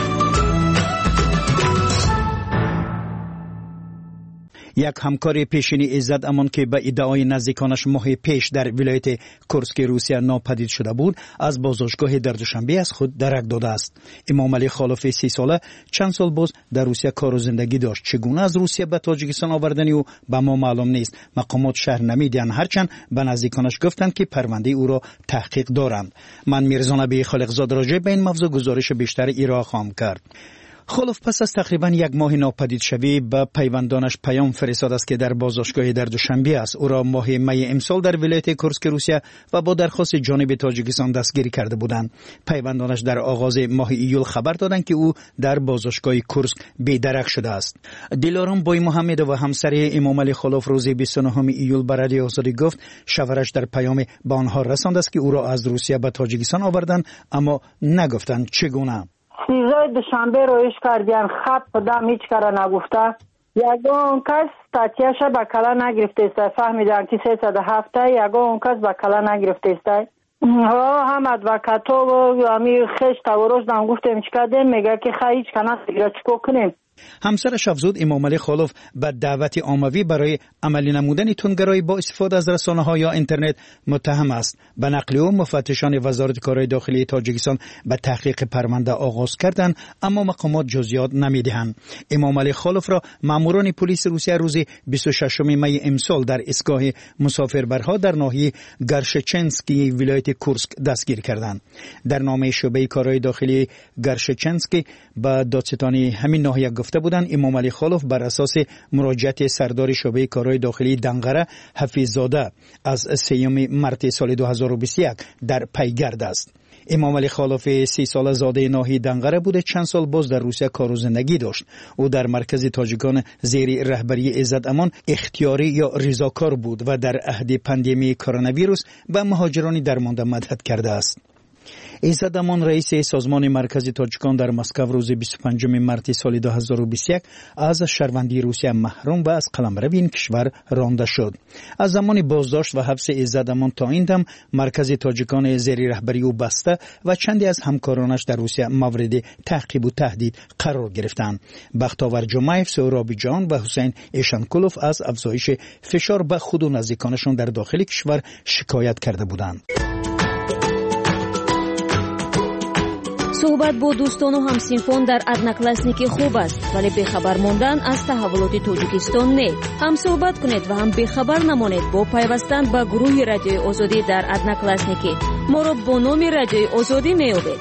یک همکار پیشینی عزت امان که به ادعای نزدیکانش ماه پیش در ولایت کورسک روسیه ناپدید شده بود از بازداشتگاه در دوشنبه از خود درک داده است. امام علی خالفی سی ساله چند سال باز در روسیه کار و زندگی داشت. چگونه از روسیه به تاجیکستان آوردنی او به ما معلوم نیست. مقامات شهر نمیدن، هرچند به نزدیکانش گفتند که پرونده او را تحقیق دارند. من میرزا نبی خالقزاد راجع به این موضوع گزارش بیشتر ارائه خواهم کرد. خلف پس از تقریبا یک ماه ناپدید شوی به پیوندانش پیام فرستاد است که در بازداشتگاه در دوشنبه است. او را ماه می امسال در ولایت کورسک روسیه و با درخواست جانب تاجیکستان دستگیری کرده بودند. پیوندانش در آغاز ماه ایول خبر دادند که او در بازداشتگاه کورسک بی‌درک شده است. دلارام بای محمد و همسر امام علی خلف روز بیست و نهم ایول به رادیوی آزادی گفت شوهرش در پیام به آنها رساند است که او را از روسیه به تاجیکستان آوردند، اما نگفتند چگونه. چیزای دوشنبه رویش کردیم، خط پدام هیچ کار نگفته. یگان کس تاتیاش با کلا نگرفته است. فهمیدم که سیصد و هفت یگان کس با کلا نگرفته است. ها هم ادوکاتو و امیر خشت و روز دام گفتیم چیکار دیم، میگه که خیلی هیچ کنه دیگه چیکار کنیم. همسرش افزود امام علی خالف به دعوت عاموی برای عملی نمودن تندگرایی با استفاده از رسانه‌ها یا اینترنت متهم است. به نقل او مفتشان وزارت کارهای داخلی تاجیکستان به تحقیق پرونده آغاز کردند، اما مقامات جزئیات نمیدهند. امام علی خالف را ماموران پلیس روسیه روز بیست و ششم می امسال در ایستگاه مسافربرها در ناحیه گرشچنسکی ولایت کورسک دستگیر کردند. در نامه شعبه کارهای داخلی گرشچنسکی به دادستان همین ناحیه گفته بودند امام علی خالف بر اساس مراجعت سردار شعبه کارهای داخلی دنقره حفیظ زاده از سوم مارس سال دو هزار و بیست و یک در پیگرد است. امام علی خالف سی ساله زاده ناحیه دنقره بوده، چند سال باز در روسیه کار و زندگی داشت. او در مرکز تاجیکان زیر رهبری عزت امان اختیاری یا رضاکار بود و در عهد پاندمی کرونا ویروس به مهاجران درمانده مدد کرده است. عزت امان رئیس سازمان مرکزی تاجیکان در مسکو روز بیست و پنجم مارس سال دو هزار و بیست و یک از شهروندی روسیه محروم و از قلمرو این کشور رانده شد. از زمان بازداشت و حبس عزت امان تا این دم مرکز تاجیکان زیر رهبری او بسته و چندی از همکارانش در روسیه مورد تعقیب و تهدید قرار گرفتند. بختاور جمعیف، سهرابی جان و حسین ایشانکولوف از افزایش فشار به خود و نزدیکانشان در داخل کشور شکایت کرده بودند. صحبت با دوستان و همسینفان در ادناکلاسنیکی خوب است، ولی بخبر ماندن از تحولات تاجیکستان نه. هم صحبت کنید و هم بخبر نمانید با پیوستن به گروه رادیوی آزادی در ادناکلاسنیکی. моро бо номи радиои озодӣ меёбед.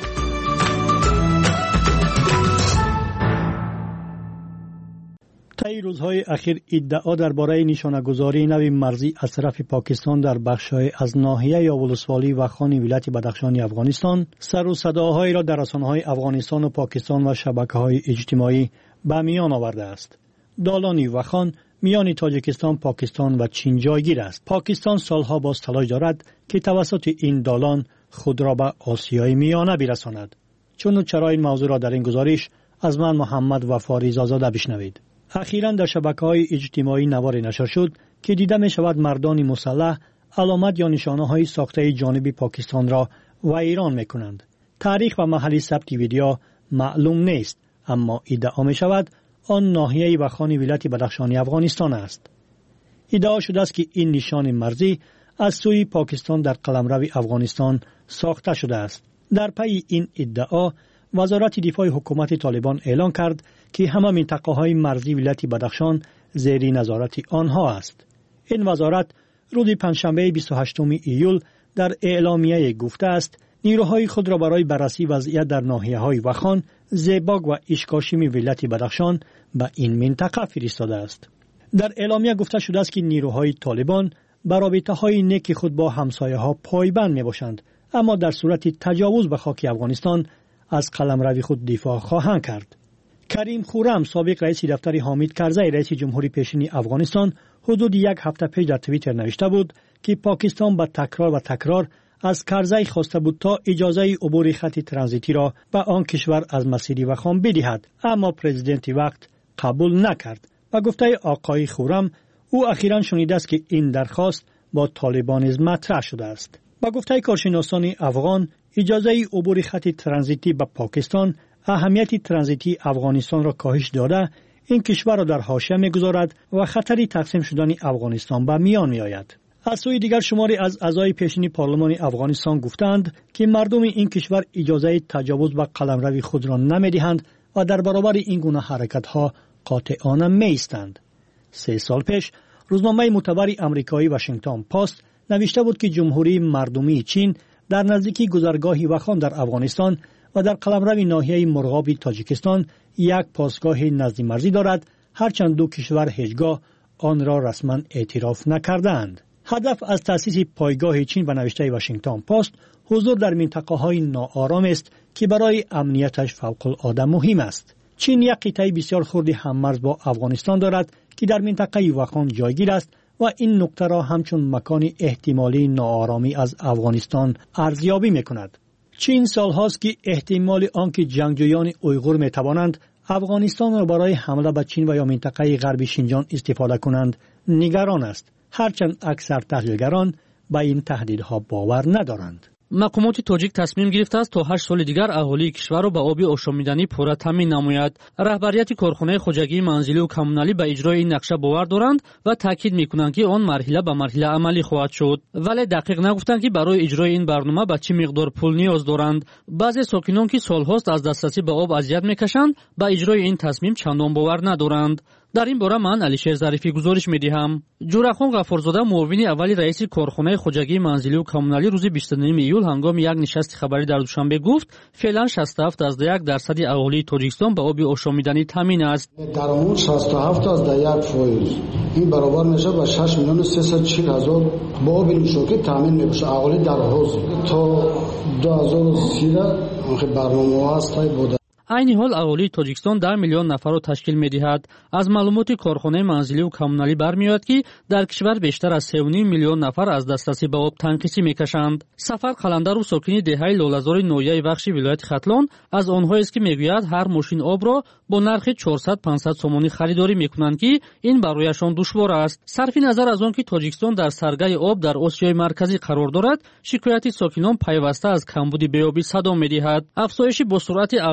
طی روزهای اخیر ادعا درباره نشانه‌گذاری نوی مرزی از طرف پاکستان در بخش‌های از ناحیه یا ولسوالی و خان ولایت بدخشان افغانستان سر و صداهایی را در رسانه‌های افغانستان و پاکستان و شبکه‌های اجتماعی به میان آورده است. دالانی و خان میان تاجیکستان، پاکستان و چین جایگیر است. پاکستان سالها باز تلاش دارد که توسط این دالان خود را به آسیای میانه برساند. چون چرا این موضوع را در این گزارش از من محمد وفاری زاده بشنوید. اخیراً در شبکه‌های اجتماعی نواری نشر شد که دیده می شود مردان مسلح علامت یا نشانه‌های ساخته جانب پاکستان را و ایران می کنند. تاریخ و محل ثبت ویدیو معلوم نیست، اما ادعا می شود آن ناحیه و خان ولایت بدخشان افغانستان است. ادعا شده است که این نشان مرزی از سوی پاکستان در قلمرو افغانستان ساخته شده است. در پی این ادعا وزارت دفاع حکومت طالبان اعلان کرد که همه منطقه‌های مرزی ولایت بدخشان زیر نظارت آنها است. این وزارت روز پنجشنبه بیست و هشتم ایول در اعلامیه گفته است نیروهای خود را برای بررسی وضعیت در ناحیه‌های وخان، زیباگ و اشکاشیم ولایت بدخشان به این منطقه فرستاده است. در اعلامیه گفته شده است که نیروهای طالبان بر رابطه‌های نیک خود با همسایه‌ها پایبند می‌باشند، اما در صورت تجاوز به خاک افغانستان از قلمرو خود دفاع خواهند کرد. کریم خورم، سابق رئیس دفتر حامد کرزی رئیس جمهوری پیشین افغانستان، حدود یک هفته پیش در توییتر نوشته بود که پاکستان با تکرار و تکرار از کرزی خواسته بود تا اجازه عبور خط ترانزیتی را به آن کشور از مسیر وخان بدهد، اما پرزیدنت وقت قبول نکرد. و گفته آقای خورم او اخیراً شنیده است که این درخواست با طالبان مطرح شده است. با گفته کارشناسان افغان اجازه عبور خط ترانزیتی به پاکستان اهمیت ترانزیتی افغانستان را کاهش داده این کشور را در حاشیه می‌گذارد و خطری تقسیم شدن افغانستان به میان می‌آید. از سوی دیگر شماری از اعضای پیشین پارلمان افغانستان گفتند که مردم این کشور اجازه تجاوز به قلمرو خود را نمی‌دهند و در برابر این گونه حرکت‌ها قاطعانه می‌ایستند. سه سال پیش روزنامه معتبر آمریکایی واشنگتن پست نوشته بود که جمهوری مردمی چین در نزدیکی گذرگاه وخان در افغانستان و در قلمرو ناحیه مرغاب تاجیکستان یک پاسگاه نزدی مرزی دارد، هرچند دو کشور هیچگاه آن را رسما اعتراف نکردند. هدف از تأسیس پایگاه چین به نوشته واشنگتن پست حضور در منطقه‌های ناآرام است که برای امنیتش فوق‌العاده مهم است. چین یک قطعه بسیار خرد هممرز با افغانستان دارد که در منطقه وخان جایگیر است و این نقطه را همچون مکان احتمالی ناآرامی از افغانستان ارزیابی می‌کند. چین سالهاست که احتمال آنکه جنگجویان اویغور می‌توانند افغانستان را برای حمله به چین و یا منطقه غرب شینجان استفاده کنند نگران است، هرچند اکثر تحلیلگران به این تهدیدها باور ندارند. مقامات توجیک تصمیم گرفته است تا هشت سال دیگر اهالی کشور را به آب آشامیدنی پورا تامین نماید. رهبریت کارخانه خوجگی منزلی و کمونالی به اجرای این نقشه باور دارند و تاکید میکنند که آن مرحله به مرحله عملی خواهد شد، ولی دقیق نگفتند که برای اجرای این برنامه به چه مقدار پول نیاز دارند. بعضی ساکنان که سالهاست از دسترسی به آب اذیت میکشند به اجرای این تصمیم چندان باور ندارند. در این باره من علیشیر ظریفی گزارش میدهم. جورخان غفورزاده معاون اولی رئیس کارخانه خوجگی منزلی و کمونالی روز بیست و نهم ایول هنگام یک نشست خبری در دوشنبه گفت فعلا شصت و هفت از یک درصد اهالی تاجیکستان به آب آشامیدنی تامین است. درآمد شصت و هفت از یک فایز این برابر میشه به شش میلیون و سیصد و چهل هزار با آب نوشابه تامین میشه اهالی در حوزه تا دو هزار و سیزده برنامه هست بوده. عین حال اهالی تاجیکستان ده میلیون نفر را تشکیل می‌دهد. از معلومات کارخانه منزلی و کمونالی برمی‌آید که در کشور بیشتر از سه و نیم میلیون نفر از دسترسی به آب تنقیصی می‌کشند. سفر قلندر و ساکنی دهه لاله‌زار نویه بخش ولایت ختلان از آنهایی است که می‌گوید هر ماشین آب را با نرخ چهارصد پانصد سومانی خریداری می‌کنند که این برایشان دشوار است. صرف نظر از آنکه تاجیکستان در سرگای آب در آسیای مرکزی قرار دارد، شکایت ساکنان پیوسته از کمبود بیابی صدا می‌دهد. افزایش با سرعت اهالی و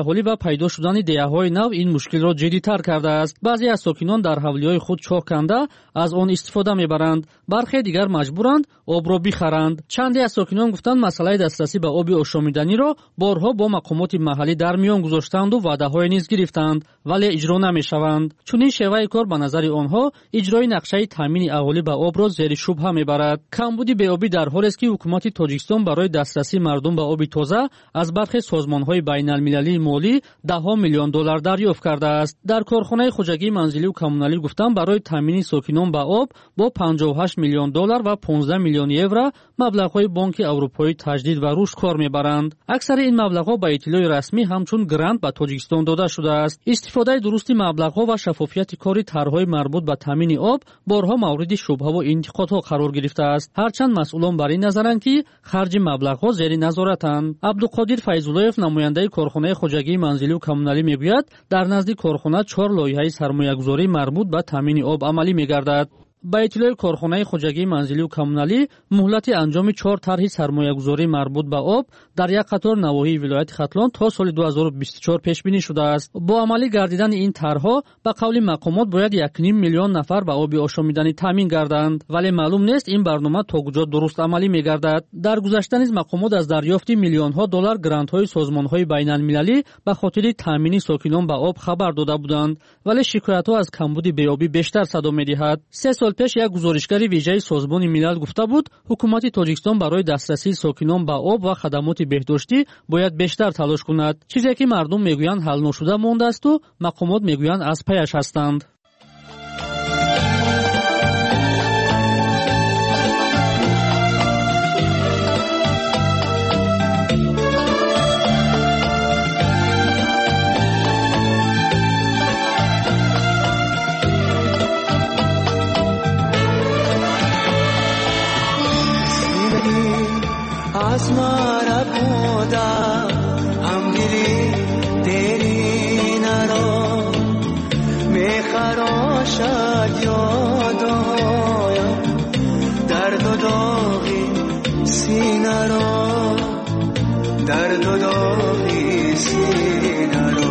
пайдо шудани деяҳои нав ин мушкилро ҷиддитар кардааст. баъзе аз сокинон дар ҳавлиҳои худ чоҳ канда аз он истифода мебаранд, бархе дигар маҷбуранд обро бихаранд. чанде аз сокинон гуфтанд масъалаи дастрасӣ ба оби ошомиданиро борҳо бо мақомоти маҳаллӣ дар миён гузоштанду ваъдаҳое низ гирифтанд, вале иҷро намешаванд. чунин шеваи кор ба назари онҳо иҷрои нақшаи таъмини аҳолӣ ба обро зери шубҳа мебарад. камбуди беобӣ дар ҳолест ки ҳукумати тоҷикистон барои дастрасӣ мардум ба оби тоза аз бархе созмонҳои байналмилалии молӣ даҳҳо миллион доллар дарёфт кардааст. дар корхонаи хуҷагии манзилию коммуналӣ гуфтанд барои таъмини сокинон ба об бо панҷоҳу ҳашт миллион доллар ва понздаҳ миллион евро маблағҳои бонки аврупои таҷдид ва рушд кор мебаранд. аксари ин маблағҳо ба иттилои расмӣ ҳамчун грант ба тоҷикистон дода шудааст. истифодаи дурусти маблағҳо ва шаффофияти кори тарҳҳои марбут ба таъмини об борҳо мавриди шубҳаву интиқодҳо қарор гирифтааст. ҳарчанд масъулон бар ин назаранд ки харҷи маблағҳо зери назоратанд. абдуқодир файзуллоев намояндаи корхонаи хуҷагии манзилию коммуналӣ мегӯяд дар назди корхона чор лоиҳаи сармоягузорӣ марбут ба таъмини об амалӣ мегардад. ба иттилои корхонаи хуҷагии манзилию коммуналӣ муҳлати анҷоми чор тарҳи сармоягузорӣ марбут ба об дар як қатор навоҳии вилояти хатлон то соли дуҳазору бисту чор пешбинӣ шудааст. бо амалӣ гардидани ин тарҳҳо ба қавли мақомот бояд як ним миллион нафар ба оби ошомиданӣ таъмин гарданд, вале маълум нест ин барнома то куҷо дуруст амалӣ мегардад. дар гузашта низ мақомот аз дарёфти миллионҳо доллар грантҳои созмонҳои байналмилалӣ ба хотири таъмини сокинон ба об хабар дода буданд, вале шикоятҳо аз камбуди беобӣ бештар садо медиҳад. се сол пеш як гузоришгари виҷаи созмони милал гуфта буд ҳукумати тоҷикистон барои дастрасии сокинон ба об ва хадамоти беҳдоштӣ бояд бештар талош кунад, чизе ки мардум мегӯянд ҳал ношуда мондаасту мақомот мегӯянд аз паяш ҳастанд. आसमारा बूंदा हम गिरी तेरी नरो मैं खरोशा यादो दर्द दोगी सीनरो दर्द दोगी सीनरो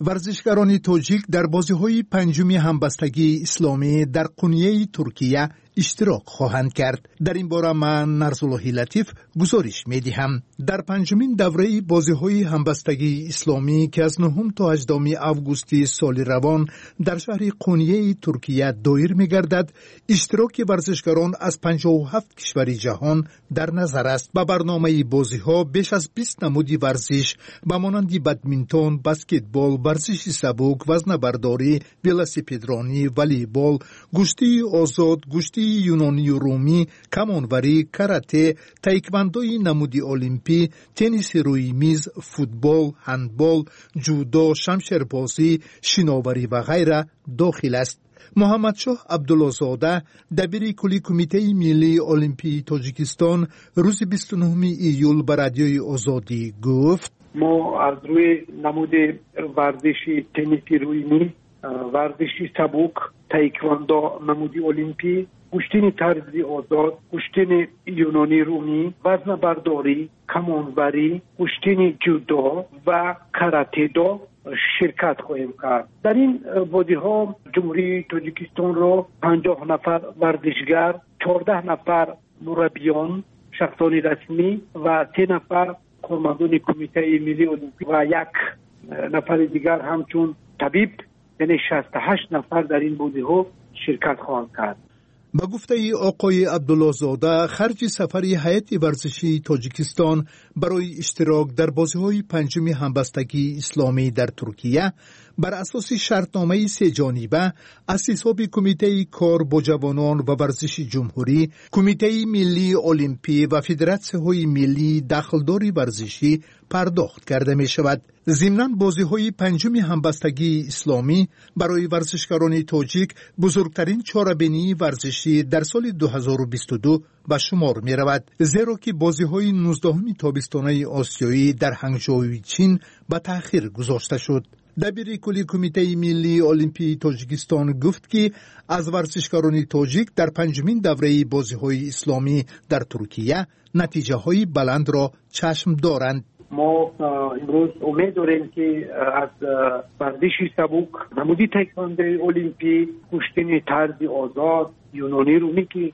ورزشکاران توجیک در بازی‌های پنجمی همبستگی اسلامی در قونیه ترکیه اشتراک خواهند کرد. در این باره من نرزاللهی لطیف گزارش می‌دهم. در پنجمین دوره بازی‌های همبستگی اسلامی که از نهم تا هجدهم آگوست سال روان در شهر قونیه ترکیه دایر می‌گردد، اشتراک ورزشکاران از پنجاه و هفت کشور جهان در نظر است. با برنامه بازی‌ها بیش از بیست نمود ورزش به مانند بدمینتون، بسکتبال، ورزش سبک، وزنه‌برداری، ولوسیپدرانی، والیبال، گشتی آزاد، گشتی یونانی و رومی، کمانوری، کاراته، تایکواندوی نمودی المپی، تنیس روی میز، فوتبال، هندبال، جودو، شمشیربازی، شناوری و غیره داخل است. محمد شاه عبدالله‌زاده دبیر کلی کمیته ملی المپی تاجیکستان روز بیست و نه ایول به رادیوی آزادی گفت: ما از روی نمود ورزشی تنیس روی میز، ورزشی سبک، تایکواندو نمودی المپی، کشتی طرزی آزاد، کشتی یونانی رومی، وزنه برداری، کمانوری، کشتی جودو و کاراته دو شرکت خواهیم کرد. در این بازی ها جمهوری تاجیکستان را پنجاه نفر ورزشگر، چهارده نفر مربیان شخصان رسمی و سه نفر کارمندان کمیته ملی المپیک و یک نفر دیگر همچون طبیب، یعنی شصت و هشت نفر در این بازی ها شرکت خواهند کرد. با گفته آقای عبدالله‌زاده، خرج سفر هیئت ورزشی تاجیکستان برای اشتراک در بازی‌های پنجم همبستگی اسلامی در ترکیه بر اساس شرطنامه سه جانبه از حساب کمیته کار با جوانان و ورزش جمهوری، کمیته ملی المپی و فدراسیون ملی دخلدار ورزشی پرداخت کرده می شود. ضمناً بازی‌های پنجم همبستگی اسلامی برای ورزشکاران تاجیک بزرگترین چاره‌بینی ورزشی در سال دو هزار و بیست و دو به شمار می رود، زیرا که بازی‌های نوزدهم تابستانه آسیایی در هنگژو چین به تأخیر گذاشته شد. دبیر کلی کمیته ملی المپی تاجیکستان گفت که از ورزشکاران تاجیک در پنجمین دوره بازی‌های اسلامی در ترکیه نتیجه‌های بلند را چشم دارند. ما امروز امید داریم که از ورزشی سبک، نمودی تایکواندو المپی، کشتی طرزی آزاد، یونانی رومی که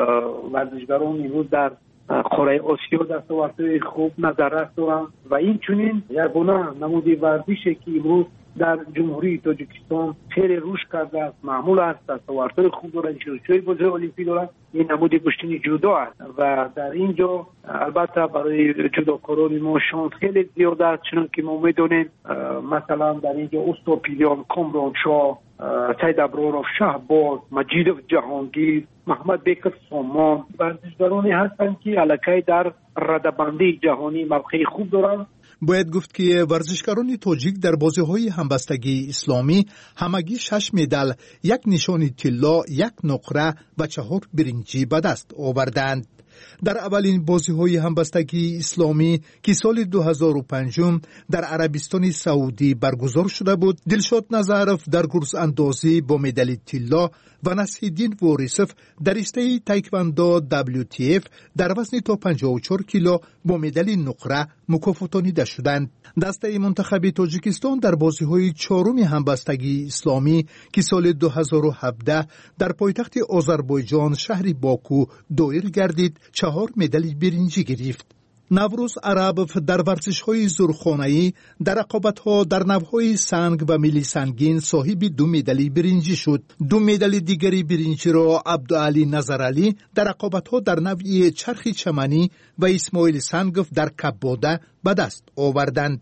ورزشکاران امروز در قاره آسیا دستاوردهای خوب نظر دارند و این چنین یگانه نمودی ورزشی که امروز در جمهوری تاجیکستان خیلی رشد کرده است، معمول است، دستاوردهای خوب دارند، شرکت‌های بازی المپی دارند. این نمودی کشتی جودو است و در اینجا البته برای جودوکاران ما شانس خیلی زیاد است، چون که ما می‌دونیم مثلا در اینجا استوپیلیان، کامران شاه، سید ابرارов شهباز، مجیدov جهانگیر، محمد بیک سامان ورزشکارانی هستند که الکی در رده‌بندی جهانی موقع خوب دارند. باید گفت که ورزشکاران تاجیک در بازی‌های همبستگی اسلامی همگی شش مدال، یک نشان طلا، یک نقره و چهار برنجی به دست آوردند. در اولین بازی‌های همبستگی اسلامی که سال دو هزار و پنج در عربستان سعودی برگزار شده بود، دلشاد نظرов در گرز اندازی با مدال طلا و نصیرالدین وارثov در رشته تایکواندو دبلیو تی اف در وزن تا پنجاه و چهار کیلو با مدال نقره مکافاتانیده شدند. دسته منتخب تاجیکستان در بازی‌های چهارم همبستگی اسلامی که سال دو هزار و هفده در پایتخت آذربایجان شهر باکو دایر گردید، چهار مدال برنجی گرفت. نوروز عربov در ورزش‌های زورخانه‌ای در رقابت‌ها در نوع‌های سنگ و میلی سنگین صاحب دو مدال برنجی شد. دو مدال دیگری برنجی را عبدعلی نظرعلی در رقابت‌ها در نوع چرخ چمنی و اسماعیل سنگov در کباده به دست آوردند.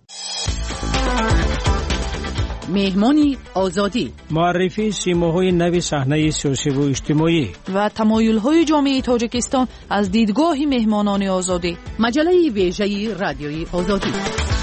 مهمانی آزادی، معرفی سیماهای نو صحنه سیاسی و اجتماعی و تمایل‌های جامعه تاجیکستان از دیدگاه مهمانان آزادی. مجله ویژه رادیوی آزادی.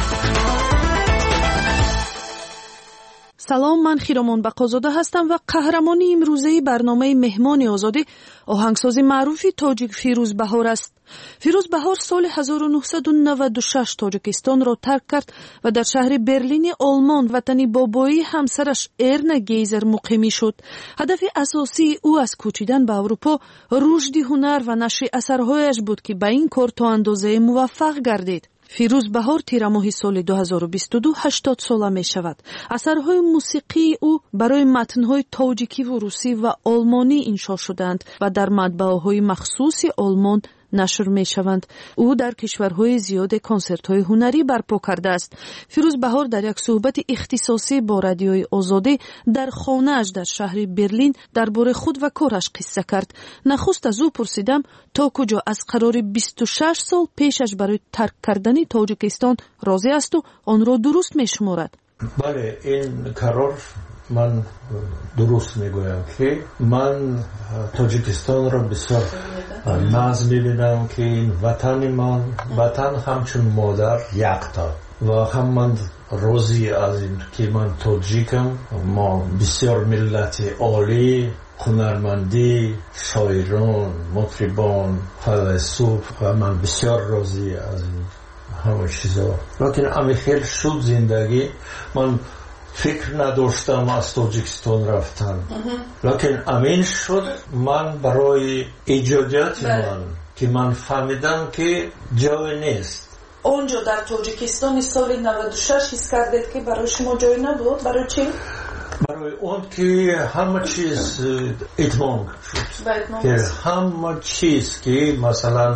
سلام، من خیرامان بقازاده هستم و قهرمان امروزه برنامه مهمان آزادی آهنگساز معروف تاجیک فیروز بهار است. فیروز بهار سال هزار و نهصد و نود و شش تاجیکستان را ترک کرد و در شهر برلین آلمان وطن بابایی همسرش ارنا گیزر مقیمی شد. هدف اساسی او از کوچیدن به اروپا رشد هنر و نشر اثرهایش بود که به این کار تا اندازه موفق گردید. фирӯз баҳор тирамоҳи соли дуҳазору бисту ду ҳаштод сола мешавад. асарҳои мусиқии ӯ барои матнҳои тоҷикиву русӣ ва олмонӣ иншо шудаанд ва дар матбаъаҳои махсуси олмон нашр мешаванд. ӯ дар кишварҳои зиёде консертҳои ҳунарӣ барпо кардааст. фирӯз баҳор дар як суҳбати ихтисосӣ бо радиои озодӣ дар хонааш дар шаҳри Берлин дар бораи худ ва кораш қисса кард. нахуст аз ӯ пурсидам то куҷо аз қарори бисту шаш сол пешаш барои тарк кардани Тоҷикистон розӣ асту онро дуруст мешуморад. бале ин қарор ман дуруст мегӯям ки ман Тоҷикистонро бисёр наз мебинам ки ин ватани ман ватан ҳамчун модар якта ва ҳам ман розӣ аз ин ки ман тоҷикам. мо бисёр миллати олӣ ҳунармандӣ шоирон мутрибон файласуф ва ман бисёр розӣ аз ин ҳама чизо. лакин амихел шуд зиндагӣ ман фикр надоштам аз Тоҷикистон рафтан. лакин амин шуд ман барои иҷодияти ман ки ман фаҳмидам ки ҷое нест. онҷо дар Тоҷикистони соли наваду шаш ҳис кардед ки барои шумо ҷой набуд? барои чӣ? барои он ки ҳама чиз итмом шуд. ҳама чиз ки масалан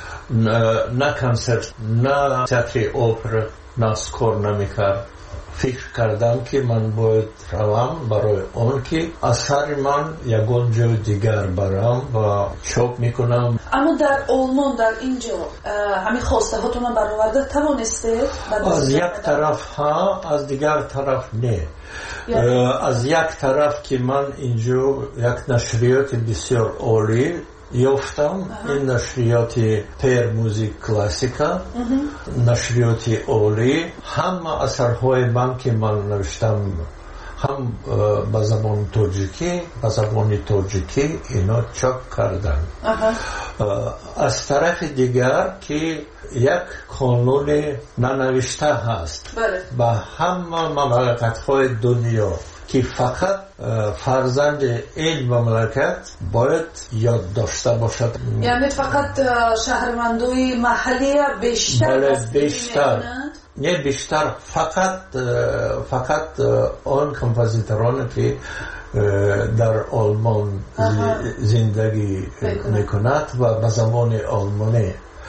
на консерт на театри опера нас кор намекард. фикр кардам ки ман бояд равам барои он ки асари ман ягон ҷои дигар барам ва чоп мекунам. аммо дар олмон дар ин ҷо ҳамин хостаҳотона бароварда тавонистед? аз як тараф ҳа, аз дигар тараф не. аз як тараф ки ман инҷо як нашриёти бисёр олӣ ёфтам. ин нашриёти пер музик классика нашриёти олӣ. ҳама асарҳои ман ки ман навиштам ҳам ба забони тоҷикӣ ба забони тоҷикӣ ино чоп карданд. аз тарафи дигар ки як қонуни нанавишта ҳаст ба ҳама мамлакатҳои дунё ки фақат фарзанди ин мамлакат бояд ёд дошта бошад. яъне фақат шаҳрвандои маҳаллия бештар бештар не бештар фақат фақат он композитороне ки дар олмон зиндагӣ мекунад ва ба забони олмонӣ.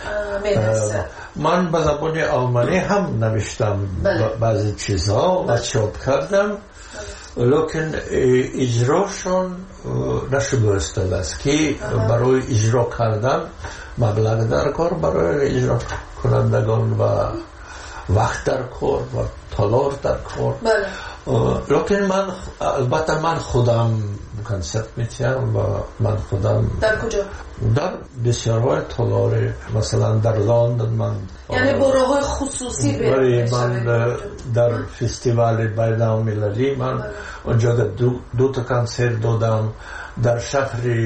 ман ба забони олмонӣ ҳам навиштам баъзе чизҳо ва чоп кардам. лакин иҷрошон нашуда истодааст ки барои иҷро кардан маблағ дар кор барои иҷро кунандагон ва вақт дар кор ва толор дар кор. лакин ман албатта ман худам консерт метиҳам ва ман худам дар куҷо дар бисёрҳои толори масалан дар Лондон ман яъне бо роҳҳои хусусӣ ман дар фестивали байналмилалӣ ман онҷо дута консерт додам. дар шаҳри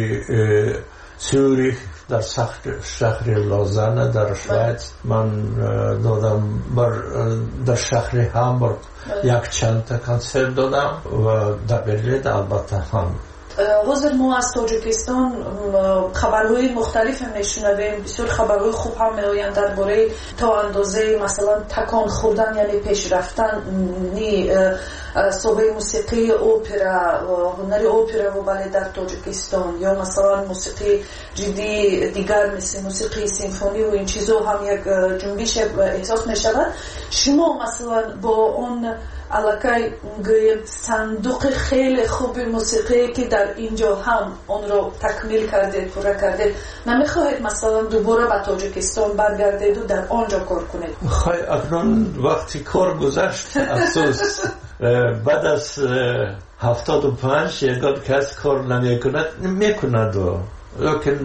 Цюрих дар шаҳри Лозанна дар Швайц ман додам. дар шаҳри Ҳамбург якчандта консерт додам ва дар Берлин албатта ҳам. ҳозир мо аз Тоҷикистон хабарҳои мухталифе мешунавем. бисёр хабарҳои хуб ҳам меоянд дар бораи то андозаи масалан такон хӯрдан яъне пешрафтани соҳаи мусиқии опера ҳунари операву бале дар Тоҷикистон ё масалан мусиқии ҷиддии дигар мисли мусиқии симфониву ин чизо ҳам як ҷунбише эҳсос мешавад. шумо масалан бо он аллакай гӯем сандуқи хеле хуби мусиқие ки дар инҷо ҳам онро такмил кардед пурра кардед намехоҳед масалан дубора ба Тоҷикистон баргардеду дар онҷо кор кунед? хай акнун вақти кор гузашт. афсӯс баъд аз ҳафтоду панҷ ягон кас кор намекунад мекунаду. лакин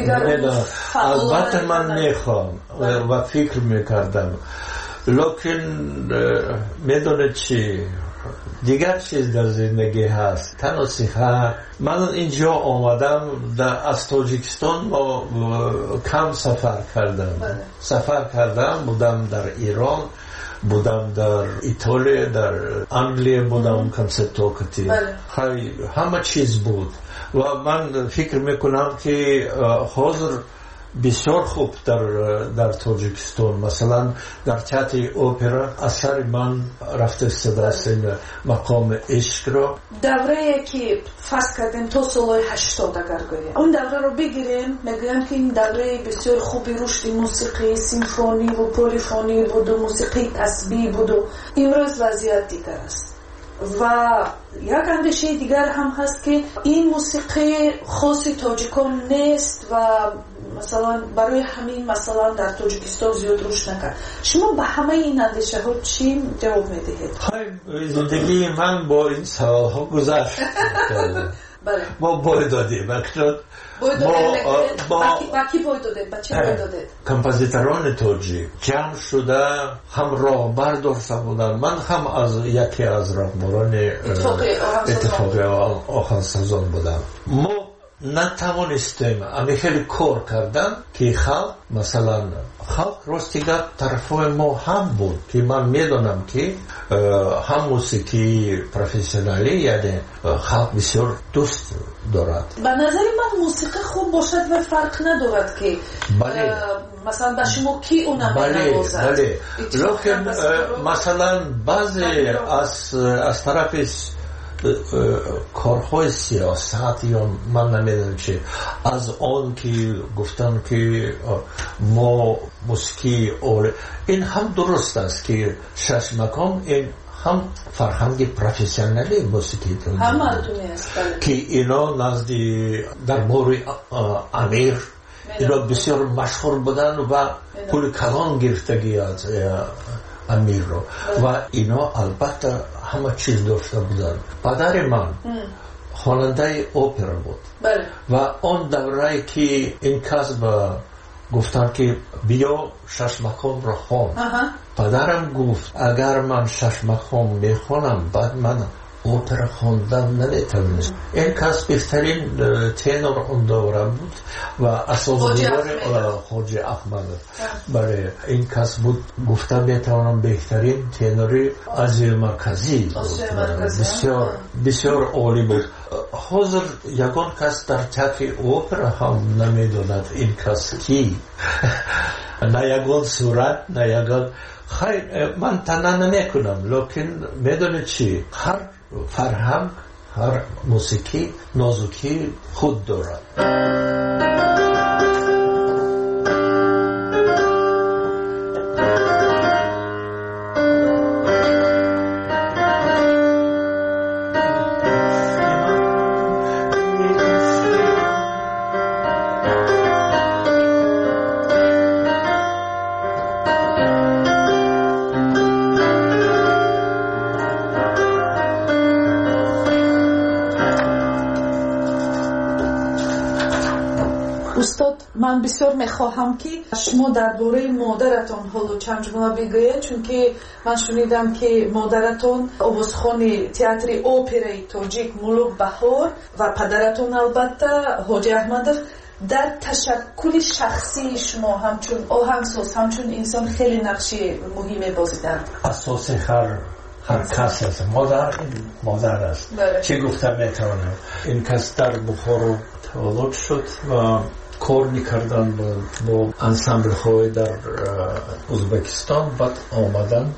албатта ман мехоҳам ва фикр мекардам. лакин медонед чӣ дигар чиз дар зиндагӣ ҳаст. тану сиҳат. ман инҷо омадам аз Тоҷикистон кам сафар кардам. сафар кардам будам дар Ирон будам дар Итолия дар Англия будам консертҳо кардем. ҳама чиз буд ва ман фикр мекунам ки ҳозир بسیار خوب در در تاجیکستان، مثلا در تئاتر اپرا اثر من رفته است این مقام عشق را. دوره که فرض کردیم تا سال هشتاد اگر گوییم اون دوره رو بگیریم، میگویم که این دوره بسیار خوبی رشد موسیقی سیمفونی و پلیفونی بود و موسیقی تسبیح بود و امروز وضعیت دیگر است. و یک اندیشه دیگر هم هست که این موسیقی خاص تاجیکان نیست و مثلا برای همین مثلا در تاجیکستان زیاد رشد نکرد. شما به همه این اندیشه ها چی جواب میدهید؟ زندگی من با این سوال ها گذشت. ما بای دادیم بای دادید با کی بای دادید؟ با چه بای دادید؟ کمپوزیتران تاجیک جمع شده هم راه داشته بودن. من هم از یکی از راهبران اتفاقی آهنگسازان بودم. ما نتوانستیم امی خیلی کار کردن که خلق مثلا خلق راستیگر طرفای ما هم بود که من میدونم که هم موسیقی پروفسیونالی یعنی خلق بسیار دوست دارد. به نظر من موسیقی خوب باشد و فرق ندارد که بله. مثلا به شما کی اونم بله نوازد. بله لیکن مثلا بعضی از از طرف کارهای سیاست یا من نمیدونم چه از آن که گفتن که ما موسیقی اوله، این هم درست است که شش مقام این هم فرهنگ پروفسیونالی موسیقی که اینا نزدی در بور امیر اینا بسیار مشهور بودن و پول کلان گرفتگی از امیر رو و اینا البته همه چیز داشته بودن. پدر من خواننده اپرا بود و اون دوره که این کسب گفتن که بیا شش مقام رو خوان، پدرم گفت اگر من شش مقام میخوانم بعد من اپرا خواندن نمیتونست. این کس بهترین تنور اون دوره بود و اساسدار خواجه احمد. برای این کس بود گفتم میتونم بهترین تنوری از مرکزی بود. بسیار بسیار عالی بود. حاضر یگان کس در تئاتر اپرا هم نمیدوند این کس کی نه یگان صورت نه یگان خیر من تنها نمیکنم، لیکن میدونه چی هر فرهنگ هر موسیقی نازکی خود دارد. من بسیار میخواهم که شما درباره مادرتان حالا چند جمله بگویید، چون که من شنیدم که مادرتان آوازخوان تئاتر اپرای تاجیک ملوک بهار و پدرتان البته حاجی احمدov در تشکل شخصی شما همچون آهنگساز همچون انسان خیلی نقش مهمی بازیدند. اساس هر هر کس است. مادر این مادر است. چه گفتم میتونم این کس در بخارا تولد شد و کار میکردن با انسامبل های در ازبکستان، بعد آمدن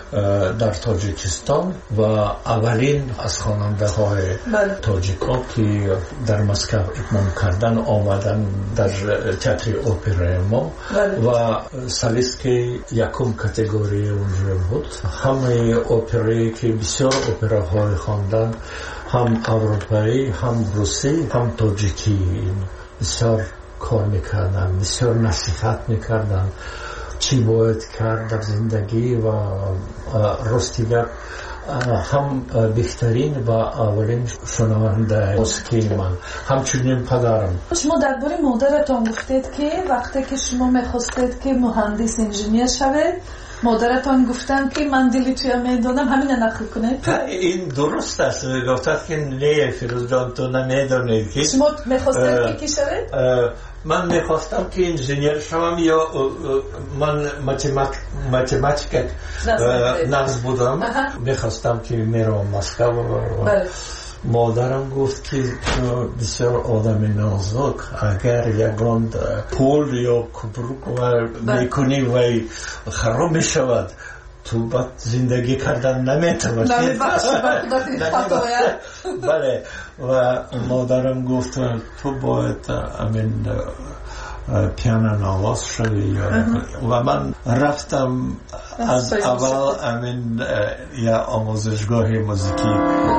در تاجیکستان و اولین از خواننده های تاجیکا که در مسکو اتمام کردن آمدن در تئاتر اپرای ما و سالیست که یکم کاتگوری اونجا بود. همه اپرایی که بسیار اپراهای خواندن هم اروپایی هم روسی هم تاجیکی بسیار کار میکردن، بسیار نصیحت میکردن چی باید کرد در زندگی و راستیگر هم بهترین و اولین شنونده موسیقی من همچنین پدرم. شما درباره مادرتان گفتید که وقتی که شما میخواستید که مهندس انجینیر شوید مادرتان گفتن که من دلی توی میدانم همین نقل کنید. این درست است. گفتن که نه فیروز جان تو نمیدانید که شما میخواستید که کی شوید؟ من میخواستم که انجینیر شوم یا من ماتماتیک ناز بودم. میخواستم که میرم مسکو مادرم گفت که تو بسیار آدم نازک، اگر یگان پول یا کبروک میکنی و خراب میشود تو بعد زندگی کردن نمیتونی. بله. و مادرم گفت تو باید امین پیانو نواز شدی و من رفتم از اول امین یا آموزشگاه موسیقی.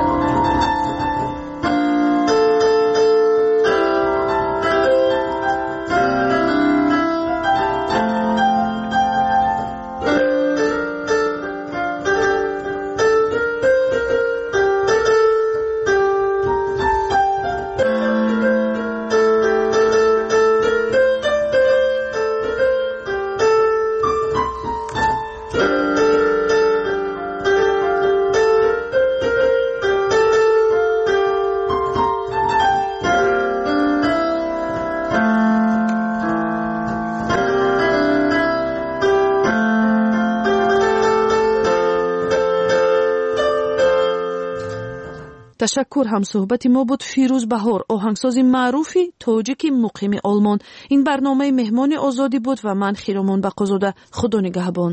تشکر. هم صحبت ما بود فیروز بهار، آهنگساز معروفی تاجیک مقیم آلمان. این برنامه مهمان آزادی بود و من خیرامان بقازاده. خدا نگهبان.